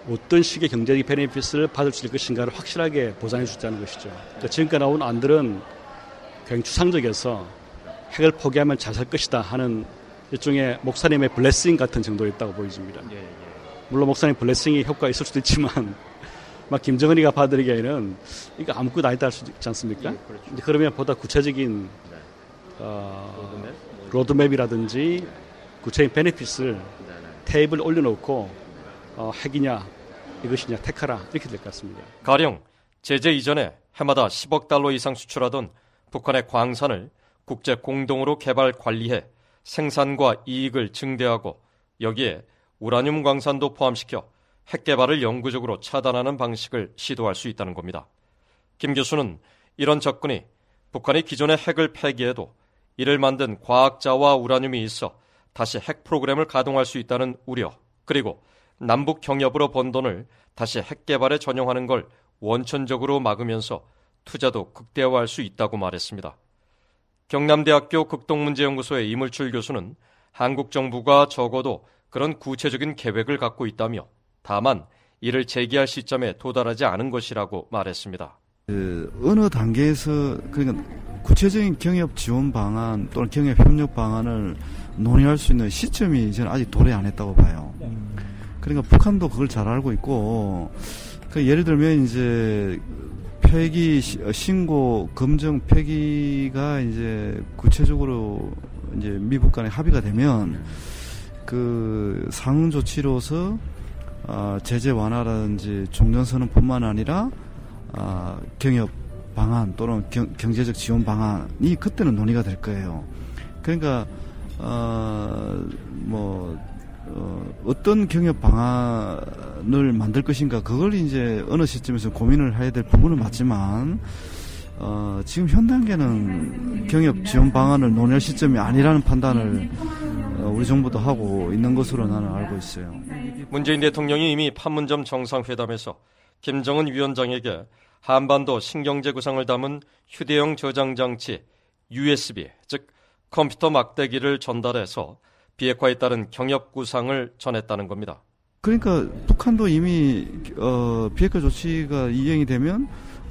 어떤 식의 경제적 베네핏을 받을 수 있을 것인가를 확실하게 보장해 주자는 것이죠. 그러니까 지금까지 나온 안들은 굉장히 추상적이어서 핵을 포기하면 잘 살 것이다 하는 일종의 목사님의 블레싱 같은 정도였다고 보여집니다. 물론 목사님 블레싱이 효과가 있을 수도 있지만 막 김정은이가 받으기에는 이거 아무것도 아니다 할 수도 있지 않습니까? 그렇죠. 그러면 보다 구체적인 로드맵이라든지 구체적인 베네핏을 테이블에 올려놓고 핵이냐 이것이냐 택하라 이렇게 될 것 같습니다. 가령 제재 이전에 해마다 10억 달러 이상 수출하던 북한의 광산을 국제 공동으로 개발 관리해 생산과 이익을 증대하고 여기에 우라늄 광산도 포함시켜 핵 개발을 영구적으로 차단하는 방식을 시도할 수 있다는 겁니다. 김 교수는 이런 접근이 북한이 기존의 핵을 폐기해도 이를 만든 과학자와 우라늄이 있어 다시 핵 프로그램을 가동할 수 있다는 우려, 그리고 남북 경협으로 번 돈을 다시 핵 개발에 전용하는 걸 원천적으로 막으면서 투자도 극대화할 수 있다고 말했습니다. 경남대학교 극동문제연구소의 이물출 교수는 한국 정부가 적어도 그런 구체적인 계획을 갖고 있다며 다만 이를 제기할 시점에 도달하지 않은 것이라고 말했습니다. 어느 단계에서 그러니까 구체적인 경협 지원 방안 또는 경협 협력 방안을 논의할 수 있는 시점이 저는 아직 도래 안 했다고 봐요. 그러니까 북한도 그걸 잘 알고 있고, 그 예를 들면 이제 폐기 신고 검증 폐기가 이제 구체적으로 이제 미북 간에 합의가 되면 그 상응 조치로서 제재 완화라든지 종전선언뿐만 아니라 경협 방안 또는 경제적 지원 방안이 그때는 논의가 될 거예요. 그러니까 어떤 경협 방안을 만들 것인가 그걸 이제 어느 시점에서 고민을 해야 될 부분은 맞지만 지금 현 단계는 경협 지원 방안을 논의할 시점이 아니라는 판단을 우리 정부도 하고 있는 것으로 나는 알고 있어요. 문재인 대통령이 이미 판문점 정상회담에서 김정은 위원장에게 한반도 신경제 구상을 담은 휴대용 저장 장치 USB, 즉 컴퓨터 막대기를 전달해서 비핵화에 따른 경협 구상을 전했다는 겁니다. 그러니까 북한도 이미 비핵화 조치가 이행이 되면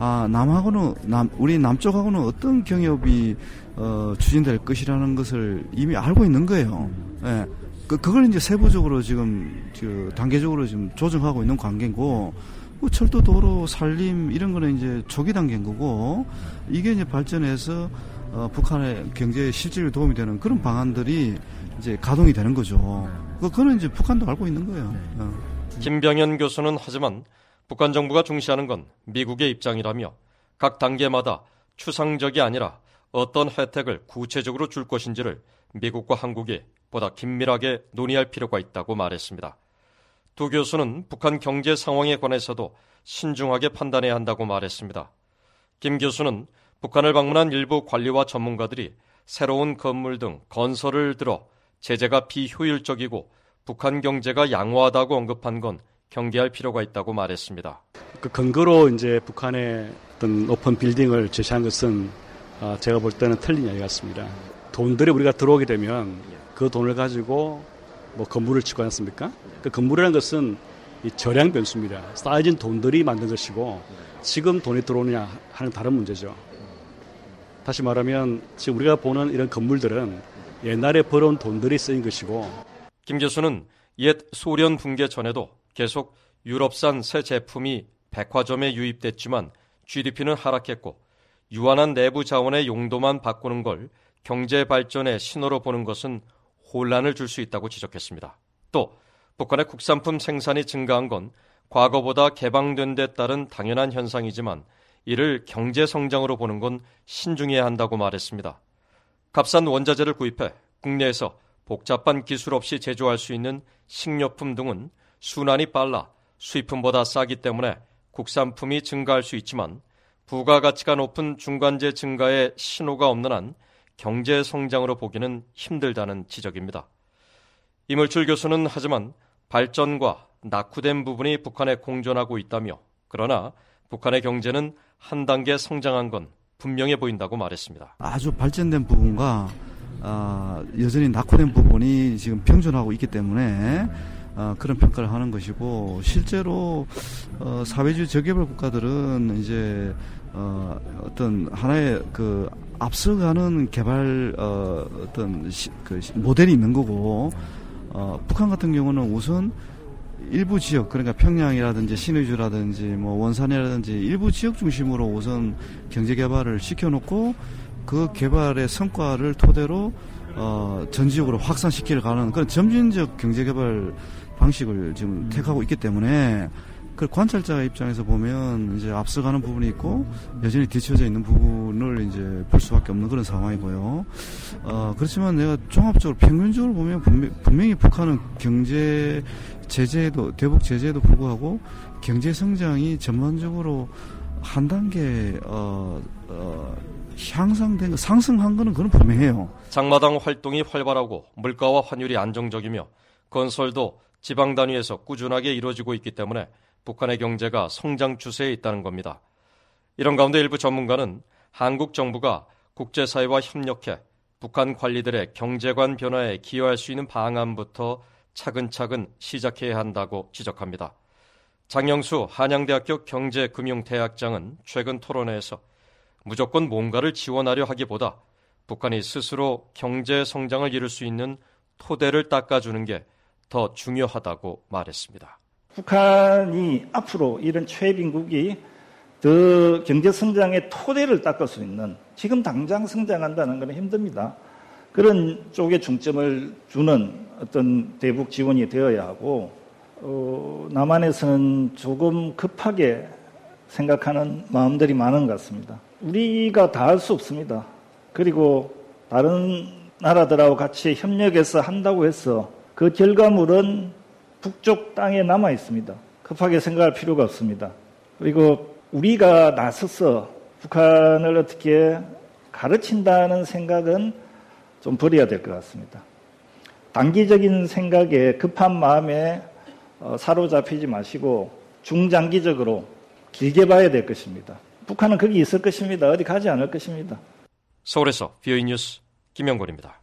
우리 남쪽하고는 어떤 경협이 추진될 것이라는 것을 이미 알고 있는 거예요. 예. 그걸 이제 세부적으로 지금 단계적으로 지금 조정하고 있는 관계고, 철도, 도로, 산림 이런 거는 이제 초기 단계인 거고, 이게 이제 발전해서 북한의 경제에 실질적으로 도움이 되는 그런 방안들이 이제 가동이 되는 거죠. 그거는 이제 북한도 알고 있는 거예요. 김병현 교수는 하지만 북한 정부가 중시하는 건 미국의 입장이라며 각 단계마다 추상적이 아니라 어떤 혜택을 구체적으로 줄 것인지를 미국과 한국이 보다 긴밀하게 논의할 필요가 있다고 말했습니다. 두 교수는 북한 경제 상황에 관해서도 신중하게 판단해야 한다고 말했습니다. 김 교수는 북한을 방문한 일부 관리와 전문가들이 새로운 건물 등 건설을 들어 제재가 비효율적이고 북한 경제가 양호하다고 언급한 건 경계할 필요가 있다고 말했습니다. 그 근거로 이제 북한의 어떤 높은 빌딩을 제시한 것은 제가 볼 때는 틀린 이야기 같습니다. 돈들이 우리가 들어오게 되면 그 돈을 가지고 뭐 건물을 짓고 않습니까? 그 건물이라는 것은 이 절약 변수입니다. 쌓여진 돈들이 만든 것이고 지금 돈이 들어오느냐 하는 다른 문제죠. 다시 말하면 지금 우리가 보는 이런 건물들은 옛날에 벌어온 돈들이 쓰인 것이고. 김 교수는 옛 소련 붕괴 전에도 계속 유럽산 새 제품이 백화점에 유입됐지만 GDP는 하락했고 유한한 내부 자원의 용도만 바꾸는 걸 경제 발전의 신호로 보는 것은 혼란을 줄 수 있다고 지적했습니다. 또 북한의 국산품 생산이 증가한 건 과거보다 개방된 데 따른 당연한 현상이지만 이를 경제 성장으로 보는 건 신중해야 한다고 말했습니다. 값싼 원자재를 구입해 국내에서 복잡한 기술 없이 제조할 수 있는 식료품 등은 순환이 빨라 수입품보다 싸기 때문에 국산품이 증가할 수 있지만 부가가치가 높은 중간재 증가에 신호가 없는 한 경제 성장으로 보기는 힘들다는 지적입니다. 이물출 교수는 하지만 발전과 낙후된 부분이 북한에 공존하고 있다며 그러나 북한의 경제는 한 단계 성장한 건 분명해 보인다고 말했습니다. 아주 발전된 부분과 여전히 낙후된 부분이 지금 평존하고 있기 때문에 그런 평가를 하는 것이고 실제로 사회주의 저개발 국가들은 이제 어떤 하나의 그 앞서가는 개발 어떤 그 모델이 있는 거고 북한 같은 경우는 우선 일부 지역 그러니까 평양이라든지 신의주라든지 뭐 원산이라든지 일부 지역 중심으로 우선 경제 개발을 시켜놓고 그 개발의 성과를 토대로 전 지역으로 확산시키려 가는 그런 점진적 경제 개발 방식을 지금 택하고 있기 때문에 그 관찰자 입장에서 보면 이제 앞서가는 부분이 있고 여전히 뒤처져 있는 부분을 이제 볼 수밖에 없는 그런 상황이고요. 그렇지만 내가 종합적으로 평균적으로 보면 분명히 북한은 경제 제재에도 대북 제재에도 불구하고 경제 성장이 전반적으로 한 단계 향상된 상승한 거는 그건 분명해요. 장마당 활동이 활발하고 물가와 환율이 안정적이며 건설도 지방 단위에서 꾸준하게 이루어지고 있기 때문에 북한의 경제가 성장 추세에 있다는 겁니다. 이런 가운데 일부 전문가는 한국 정부가 국제사회와 협력해 북한 관리들의 경제관 변화에 기여할 수 있는 방안부터 차근차근 시작해야 한다고 지적합니다. 장영수 한양대학교 경제금융대학장은 최근 토론회에서 무조건 뭔가를 지원하려 하기보다 북한이 스스로 경제 성장을 이룰 수 있는 토대를 닦아주는 게 더 중요하다고 말했습니다. 북한이 앞으로 이런 최빈국이 더 경제 성장의 토대를 닦을 수 있는 지금 당장 성장한다는 건 힘듭니다. 그런 쪽에 중점을 주는 어떤 대북 지원이 되어야 하고 남한에서는 조금 급하게 생각하는 마음들이 많은 것 같습니다. 우리가 다 할 수 없습니다. 그리고 다른 나라들하고 같이 협력해서 한다고 해서 그 결과물은 북쪽 땅에 남아 있습니다. 급하게 생각할 필요가 없습니다. 그리고 우리가 나서서 북한을 어떻게 가르친다는 생각은 좀 버려야 될 것 같습니다. 단기적인 생각에 급한 마음에 사로잡히지 마시고 중장기적으로 길게 봐야 될 것입니다. 북한은 거기 있을 것입니다. 어디 가지 않을 것입니다. 서울에서 VOA 뉴스 김영권입니다.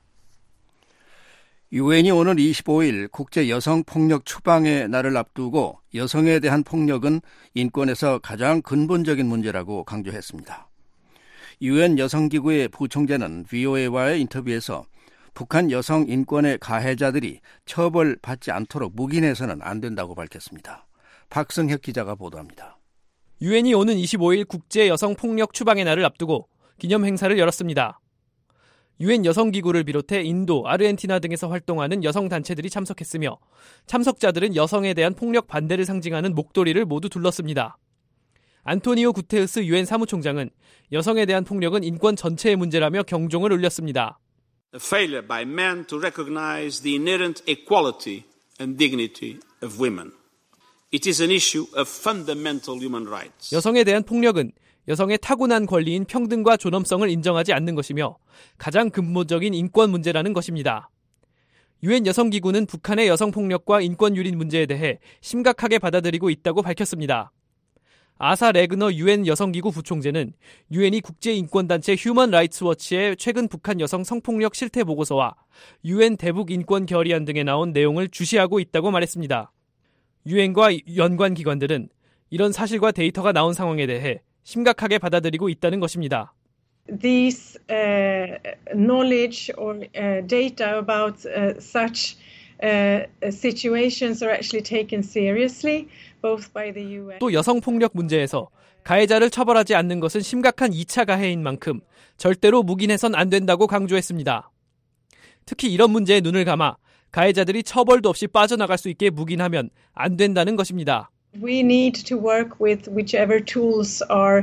유엔이 오늘 25일 국제 여성 폭력 추방의 날을 앞두고 여성에 대한 폭력은 인권에서 가장 근본적인 문제라고 강조했습니다. 유엔 여성기구의 부총재는 VOA와의 인터뷰에서 북한 여성 인권의 가해자들이 처벌받지 않도록 묵인해서는 안 된다고 밝혔습니다. 박승혁 기자가 보도합니다. 유엔이 오는 25일 국제 여성 폭력 추방의 날을 앞두고 기념 행사를 열었습니다. 유엔 여성기구를 비롯해 인도, 아르헨티나 등에서 활동하는 여성단체들이 참석했으며 참석자들은 여성에 대한 폭력 반대를 상징하는 목도리를 모두 둘렀습니다. 안토니오 구테르스 유엔 사무총장은 여성에 대한 폭력은 인권 전체의 문제라며 경종을 울렸습니다. A failure by men to recognize the inherent equality and dignity of women. It is an issue of fundamental human rights. 여성에 대한 폭력은 여성의 타고난 권리인 평등과 존엄성을 인정하지 않는 것이며 가장 근본적인 인권 문제라는 것입니다. 유엔 여성기구는 북한의 여성폭력과 인권 유린 문제에 대해 심각하게 받아들이고 있다고 밝혔습니다. 아사 레그너 유엔 여성기구 부총재는 유엔이 국제인권단체 휴먼 라이츠 워치의 최근 북한 여성 성폭력 실태 보고서와 유엔 대북 인권 결의안 등에 나온 내용을 주시하고 있다고 말했습니다. 유엔과 연관 기관들은 이런 사실과 데이터가 나온 상황에 대해 심각하게 받아들이고 있다는 것입니다. These knowledge or data about such situations are actually taken seriously, both by the UN. 또 여성폭력 문제에서 가해자를 처벌하지 않는 것은 심각한 2차 가해인 만큼 절대로 묵인해선 안 된다고 강조했습니다. 특히 이런 문제에 눈을 감아 가해자들이 처벌도 없이 빠져나갈 수 있게 묵인하면 안 된다는 것입니다. We need to work with whichever tools are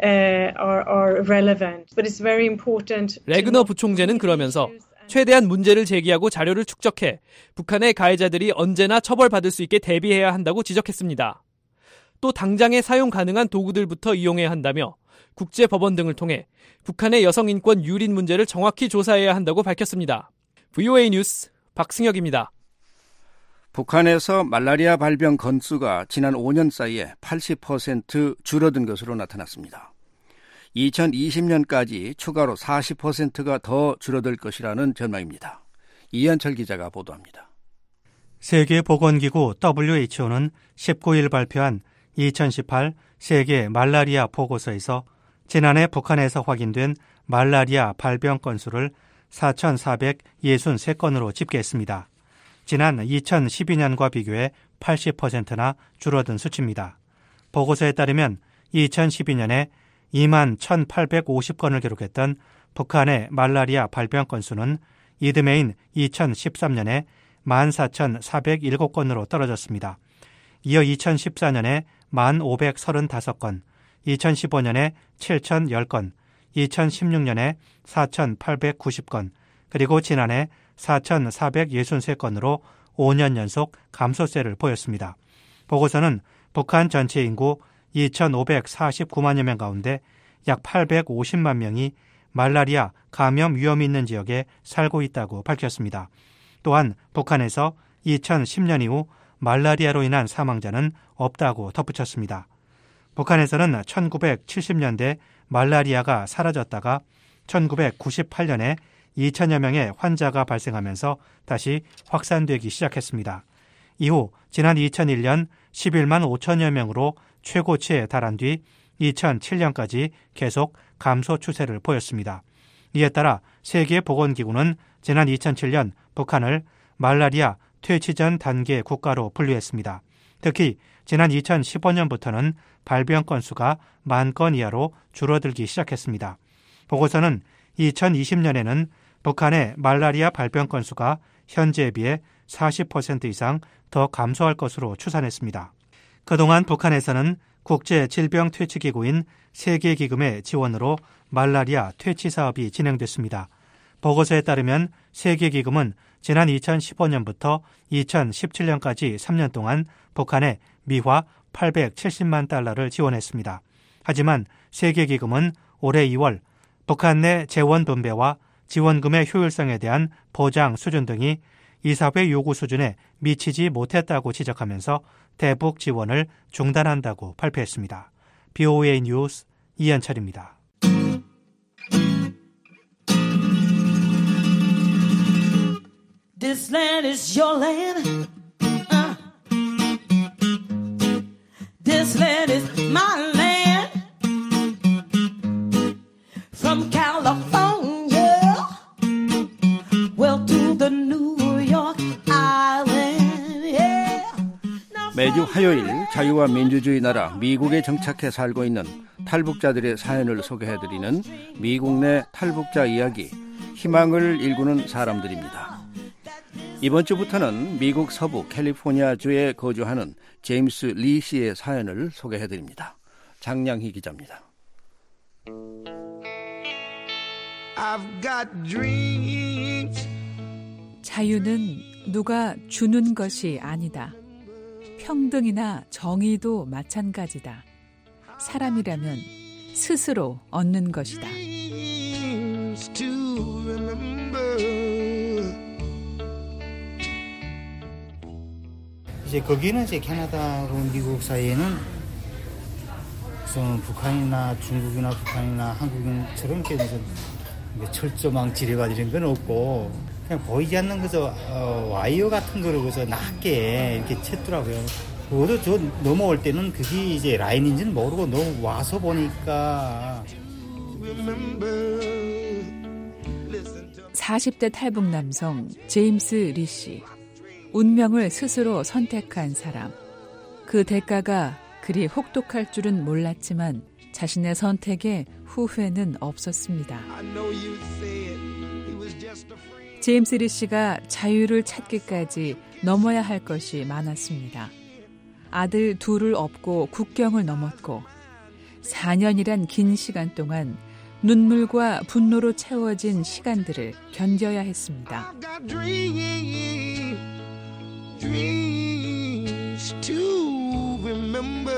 relevant, but it's very important. 레그너 부총재는 그러면서 최대한 문제를 제기하고 자료를 축적해 북한의 가해자들이 언제나 처벌받을 수 있게 대비해야 한다고 지적했습니다. 또 당장에 사용 가능한 도구들부터 이용해야 한다며 국제법원 등을 통해 북한의 여성인권 유린 문제를 정확히 조사해야 한다고 밝혔습니다. VOA 뉴스 박승혁입니다. 북한에서 말라리아 발병 건수가 지난 5년 사이에 80% 줄어든 것으로 나타났습니다. 2020년까지 추가로 40%가 더 줄어들 것이라는 전망입니다. 이현철 기자가 보도합니다. 세계보건기구 WHO는 19일 발표한 2018 세계 말라리아 보고서에서 지난해 북한에서 확인된 말라리아 발병 건수를 4,463건으로 집계했습니다. 지난 2012년과 비교해 80%나 줄어든 수치입니다. 보고서에 따르면 2012년에 2만 1,850건을 기록했던 북한의 말라리아 발병 건수는 이듬해인 2013년에 14,407건으로 떨어졌습니다. 이어 2014년에 1,535건, 2015년에 7,010건, 2016년에 4,890건, 그리고 지난해 4,463건으로 5년 연속 감소세를 보였습니다. 보고서는 북한 전체 인구 2,549만여 명 가운데 약 850만 명이 말라리아 감염 위험이 있는 지역에 살고 있다고 밝혔습니다. 또한 북한에서 2010년 이후 말라리아로 인한 사망자는 없다고 덧붙였습니다. 북한에서는 1970년대 말라리아가 사라졌다가 1998년에 2천여 명의 환자가 발생하면서 다시 확산되기 시작했습니다. 이후 지난 2001년 11만 5천여 명으로 최고치에 달한 뒤 2007년까지 계속 감소 추세를 보였습니다. 이에 따라 세계보건기구는 지난 2007년 북한을 말라리아 퇴치전 단계 국가로 분류했습니다. 특히 지난 2015년부터는 발병 건수가 10,000건 이하로 줄어들기 시작했습니다. 보고서는 2020년에는 북한의 말라리아 발병 건수가 현재에 비해 40% 이상 더 감소할 것으로 추산했습니다. 그동안 북한에서는 국제질병퇴치기구인 세계기금의 지원으로 말라리아 퇴치 사업이 진행됐습니다. 보고서에 따르면 세계기금은 지난 2015년부터 2017년까지 3년 동안 북한에 미화 870만 달러를 지원했습니다. 하지만 세계기금은 올해 2월 북한 내 재원 분배와 지원금의 효율성에 대한 보장 수준 등이 이사회 요구 수준에 미치지 못했다고 지적하면서 대북 지원을 중단한다고 발표했습니다. BOA 뉴스 이현철입니다. This land is your land. This land is my land. From California, well to the New York Island. Yeah. 매주 화요일 자유와 민주주의 나라 미국에 정착해 살고 있는 탈북자들의 사연을 소개해드리는 미국 내 탈북자 이야기, 희망을 일구는 사람들입니다. 이번 주부터는 미국 서부 캘리포니아주에 거주하는 제임스 리 씨의 사연을 소개해드립니다. 장량희 기자입니다. I've got dreams. 자유는 누가 주는 것이 아니다. 평등이나 정의도 마찬가지다. 사람이라면 스스로 얻는 것이다. 이제 거기는 이제 캐나다하고 미국 사이에는 우선 북한이나 중국이나 북한이나 한국인처럼 이렇게 철조망 지뢰가 이런 건 없고 그냥 보이지 않는 그저 와이어 같은 거를 그저 낮게 이렇게 쳤더라고요. 그것도 저 넘어올 때는 그게 이제 라인인지는 모르고 와서 보니까 40대 탈북 남성 제임스 리 씨. 운명을 스스로 선택한 사람. 그 대가가 그리 혹독할 줄은 몰랐지만 자신의 선택에 후회는 없었습니다. 제임스 리 씨가 자유를 찾기까지 넘어야 할 것이 많았습니다. 아들 둘을 업고 국경을 넘었고 4년이란 긴 시간 동안 눈물과 분노로 채워진 시간들을 견뎌야 했습니다. Dreams to remember.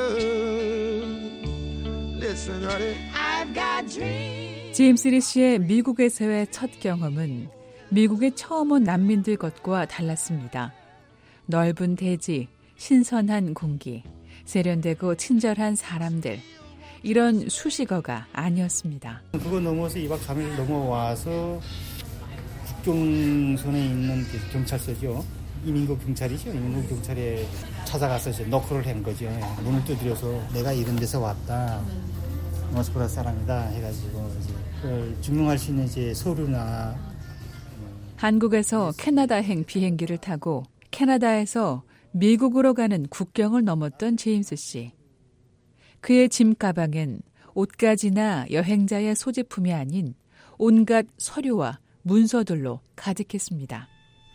Listen, honey, I've got dreams. 제임스 리 씨의 미국에서의 첫 경험은 미국에 처음 온 난민들 것과 달랐습니다. 넓은 대지, 신선한 공기, 세련되고 친절한 사람들, 이런 수식어가 아니었습니다. 그거 넘어서 2박 3일 넘어와서 국경선에 있는 경찰서죠. 이민국 경찰이죠. 이민국 경찰에 찾아가서 이제 노크를 한 거죠. 문을 두드려서 내가 이런 데서 왔다. 모스크바 사람이다 해가지고 이제 그걸 증명할 수 있는 이제 서류나 한국에서 캐나다행 비행기를 타고 캐나다에서 미국으로 가는 국경을 넘었던 제임스 씨. 그의 짐 가방엔 옷가지나 여행자의 소지품이 아닌 온갖 서류와 문서들로 가득했습니다.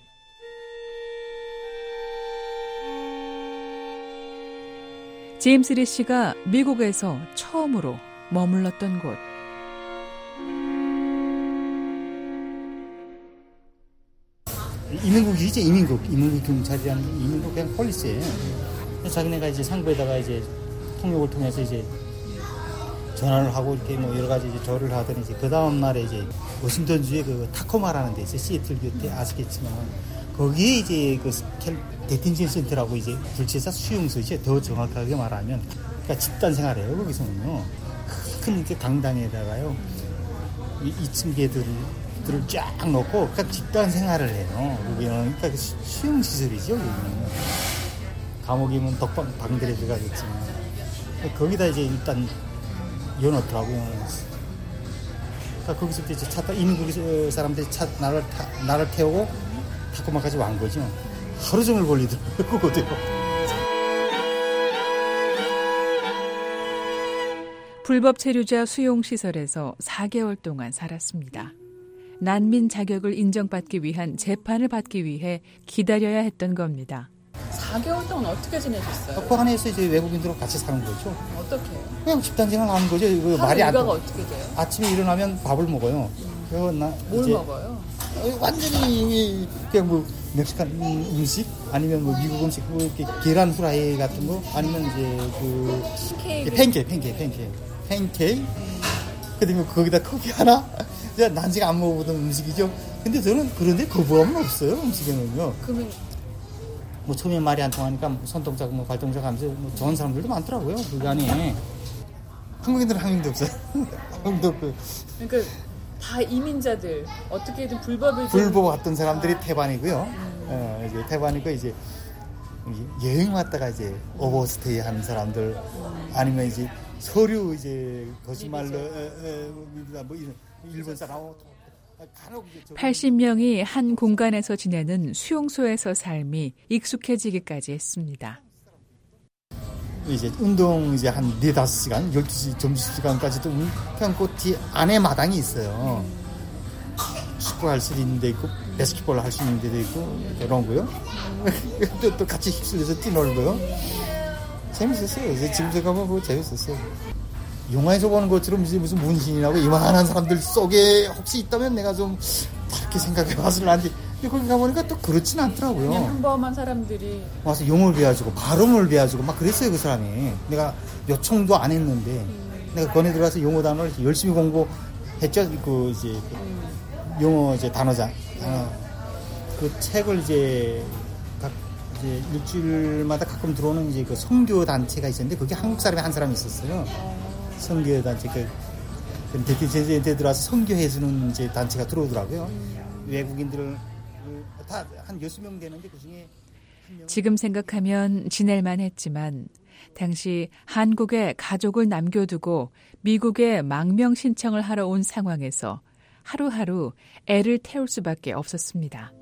제임스 리 씨가 미국에서 처음으로 머물렀던 곳. 이민국이죠. 이민국 경찰이라는 이민국 그냥 폴리스예요. 자기네가 이제 상부에다가 이제 통역을 통해서 이제 전화를 하고 이렇게 뭐 여러 가지 이제 조를 하더니 이제 그 다음 날에 이제 워싱턴주에 그 타코마라는 데 있어요. 시애틀 곁에 아시겠지만 거기에 이제 그 데텐션 센터라고 이제 불체사 수용소이죠. 더 정확하게 말하면 그러니까 집단 생활이에요. 거기서는요. 큰 이렇게 강당에다가요 2층 개들을 쫙 놓고 그러니까 집단 생활을 해요. 여기는 그러니까 수용 시설이죠. 여기는 감옥이면 방들에 들어가겠지만 거기다 이제 일단 여놓더라고요. 그러니까 거기서부터 이제 차 타 이민국 사람들이 나를 태우고 타코마까지 완 거죠. 하루 종일 걸리더라고요. 불법 체류자 수용시설에서 4개월 동안 살았습니다. 난민 자격을 인정받기 위한 재판을 받기 위해 기다려야 했던 겁니다. 4개월 동안 어떻게 지내셨어요? 그 안에서 이제 외국인들하고 같이 사는 거죠. 어떻게 해요? 그냥 집단생활 하는 거죠. 이거 말이 안 일과가 어떻게 돼요? 아침에 일어나면 밥을 먹어요. 뭘 먹어요? 완전히 그냥 뭐 멕시칸 음식 아니면 뭐 미국 음식 뭐 이렇게 계란 후라이 같은 거 아니면 이제 그 팬케이크 그다음에 거기다 커피 하나 난지가 안 먹어보던 음식이죠. 근데 저는 그런데 거부감은 없어요. 음식에는요. 그러면 뭐 처음에 말이 안 통하니까 손동작 뭐 발동작 하면서 뭐 좋은 사람들도 많더라고요. 그 안에 한국인들은 한 명도 없어요. 한 명도 없고. 그러니까 다 이민자들 어떻게든 불법 왔던 사람들이 태반이고요. 이제 태반이고 이제 여행 왔다가 이제 오버스테이 하는 사람들 아니면 이제 서류 이제 거짓말로 뭐 이런 일본 사람 80명이 한 공간에서 지내는 수용소에서 삶이 익숙해지기까지 했습니다. 이제 운동 이제 한 4-5시간, 12시 점심시간까지도 그냥 그 뒤 안에 마당이 있어요. 축구할 수 있는 데 있고 바스켓볼 할 수 있는 데도 있고 그런 거요. 또 같이 휩쓸려서 뛰놀고요. 재밌었어요. 이제 지금 생각하면 그거 재밌었어요. 영화에서 보는 것처럼 이제 무슨 문신이라고 이만한 사람들 속에 혹시 있다면 내가 좀 다르게 생각해 봤을 란지 거기 가보니까 또 그렇진 않더라고요. 그냥 평범한 사람들이 와서 영어를 배워주고 발음을 배워주고 막 그랬어요. 그 사람이. 내가 요청도 안 했는데 내가 권해 들어가서 영어 단어를 열심히 공부했죠. 그 이제 영어 이제 단어장 그 책을 이제 이제 일주일마다 가끔 들어오는 이제 그 선교 단체가 있었는데 거기 한국 사람이 한 사람이 있었어요. 선교 단체 그 데티젠트에 들어와서 선교해주는 이제 단체가 들어오더라고요. 외국인들을 다 한 6명 되는데 그중에 지금 생각하면 지낼만 했지만 당시 한국에 가족을 남겨두고 미국에 망명 신청을 하러 온 상황에서 하루하루 애를 태울 수밖에 없었습니다.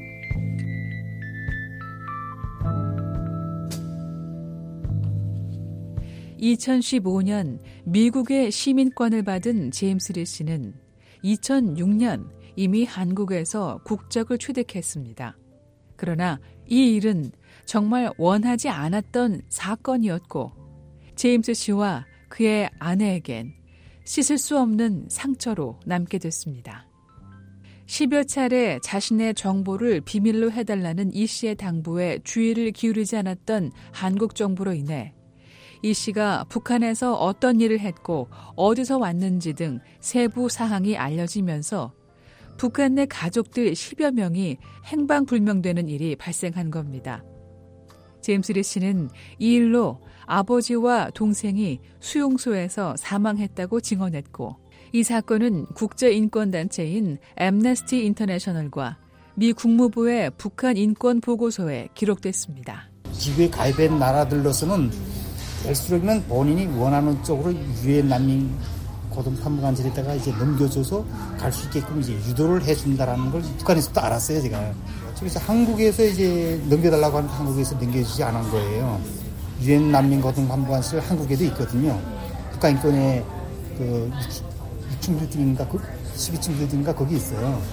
(2015년) 미국의 시민권을 받은 제임스 리 씨는 2006년 이미 한국에서 국적을 취득했습니다. 그러나 이 일은 정말 원하지 않았던 사건이었고 제임스 씨와 그의 아내에겐 씻을 수 없는 상처로 남게 됐습니다. 10여 차례 자신의 정보를 비밀로 해달라는 이 씨의 당부에 주의를 기울이지 않았던 한국 정부로 인해 이 씨가 북한에서 어떤 일을 했고 어디서 왔는지 등 세부 사항이 알려지면서 북한 내 가족들 10여 명이 행방불명되는 일이 발생한 겁니다. 제임스 리 씨는 이 일로 아버지와 동생이 수용소에서 사망했다고 증언했고 이 사건은 국제인권단체인 앰네스티 인터내셔널과 미 국무부의 북한 인권 보고서에 기록됐습니다. 지구에 가입된 나라들로서는 될수록은 본인이 원하는 쪽으로 유엔 난민 고등판무관실에다가 이제 넘겨줘서 갈 수 있게끔 이제 유도를 해준다라는 걸 북한에서도 알았어요, 제가. 그래서 한국에서 이제 넘겨달라고 하는데 한국에서 넘겨주지 않은 거예요. 유엔 난민 고등판무관실 한국에도 있거든요. 북한 인권의 그 6층 빌딩인가, 12층 빌딩인가 거기 있어요.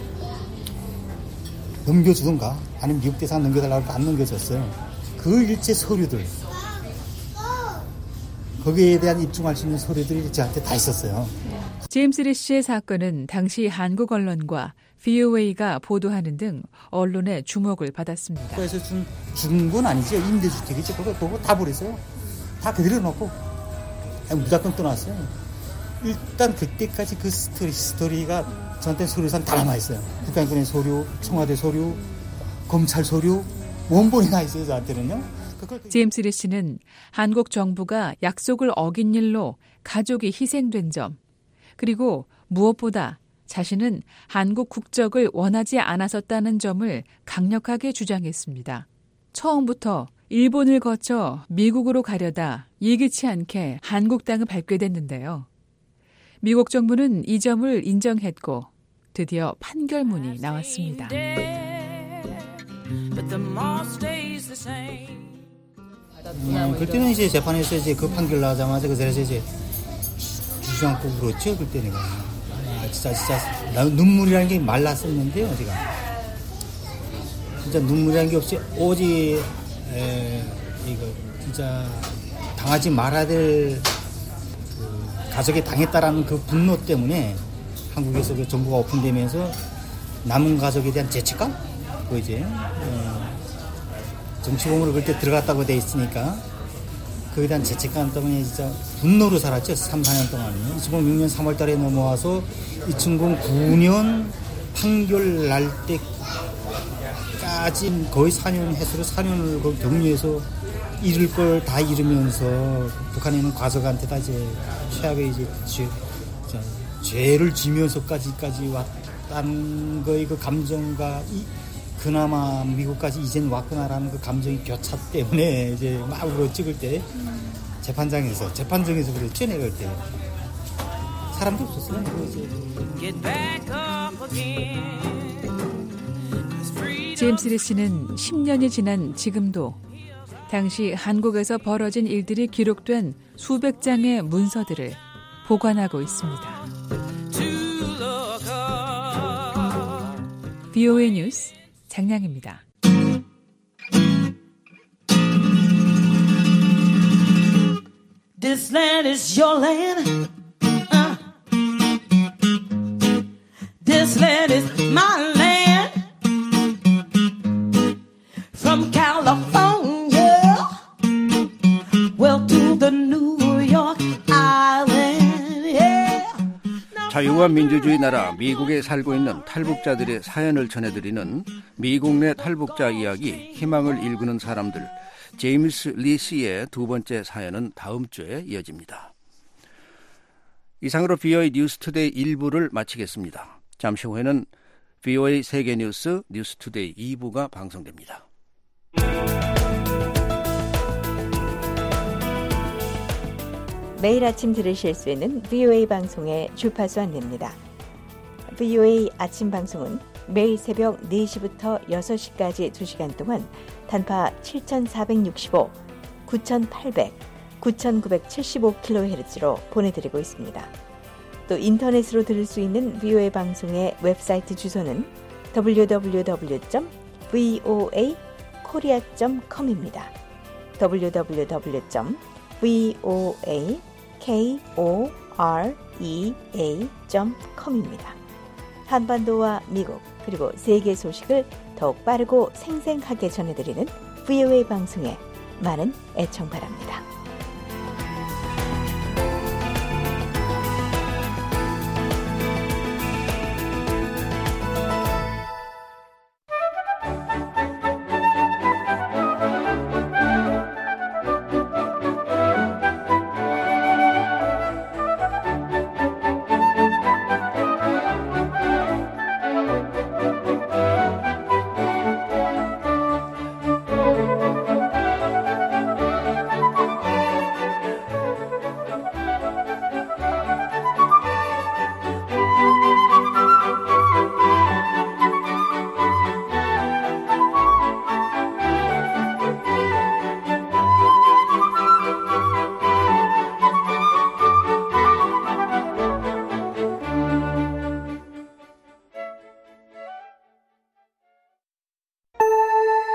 넘겨주던가, 아니면 미국 대사관 넘겨달라고 해도 안 넘겨줬어요. 그 일체 서류들, 거기에 대한 입증할 수 있는 서류들이 저한테 다 있었어요. 제임스 리시의 사건은 당시 한국 언론과 VOA가 보도하는 등 언론의 주목을 받았습니다. 그래서 죽은 건 아니죠. 임대주택이죠. 그거 다 버렸어요. 다 그대로 놓고 무작정 떠났어요. 일단 그때까지 그 스토리가 저한테 서류상 다 남아있어요. 북한인권의 서류, 청와대 서류, 검찰 서류, 원본이 나 있어요. 저한테는요. 제임스 리시는 한국 정부가 약속을 어긴 일로 가족이 희생된 점, 그리고 무엇보다 자신은 한국 국적을 원하지 않았었다는 점을 강력하게 주장했습니다. 처음부터 일본을 거쳐 미국으로 가려다 예기치 않게 한국 땅을 밟게 됐는데요. 미국 정부는 이 점을 인정했고 드디어 판결문이 나왔습니다. 그때는 이제 재판에서 이제 그 판결 나자마자 그 자리에서 이제 주저 않고 울었죠. 그때 내가 진짜 나 눈물이라는 게 말랐었는데요. 제가 진짜 눈물이라는 게 없이 오직 이거 진짜 당하지 말아야 될 그 가족이 당했다라는 그 분노 때문에 한국에서 그 정부가 오픈되면서 남은 가족에 대한 죄책감, 그 이제 정치공으로 그때 들어갔다고 돼 있으니까 그에 대한 죄책감 때문에 진짜 분노로 살았죠. 3, 4년 동안요. 2006년 3월 달에 넘어와서 2009년 판결 날 때까지 거의 4년 해수로 4년을 그 격리해서 잃을 걸 다 잃으면서 북한에 있는 가족한테 다 이제 최악의 이제 죄를 지면서까지 왔다는 거의 그 감정과 그나마 미국까지 이젠 왔구나라는 그 감정의 교차 때문에 이제 막 울어 찍을 때 재판정에서 그랬죠. 내가 그때 사람도 없었어요. 제임스 리시는 10년이 지난 지금도 당시 한국에서 벌어진 일들이 기록된 수백 장의 문서들을 보관하고 있습니다. VOA 뉴스 장량입니다. This land is your land. This land is my land. From California, well to the New York Island. Yeah. 자유와 민주주의 나라 미국에 살고 있는 탈북자들의 사연을 전해드리는 미국 내 탈북자 이야기, 희망을 일구는 사람들, 제임스 리시의 두 번째 사연은 다음 주에 이어집니다. 이상으로 VOA 뉴스투데이 1부를 마치겠습니다. 잠시 후에는 VOA 세계뉴스 뉴스투데이 2부가 방송됩니다. 매일 아침 들으실 수 있는 VOA 방송의 주파수 안내입니다. VOA 아침 방송은 매일 새벽 4시부터 6시까지 2시간 동안 단파 7465, 9800, 9975kHz로 보내드리고 있습니다. 또 인터넷으로 들을 수 있는 VOA 방송의 웹사이트 주소는 www.voakorea.com입니다. www.voakorea.com입니다. 한반도와 미국 그리고 세계 소식을 더욱 빠르고 생생하게 전해드리는 VOA 방송에 많은 애청 바랍니다.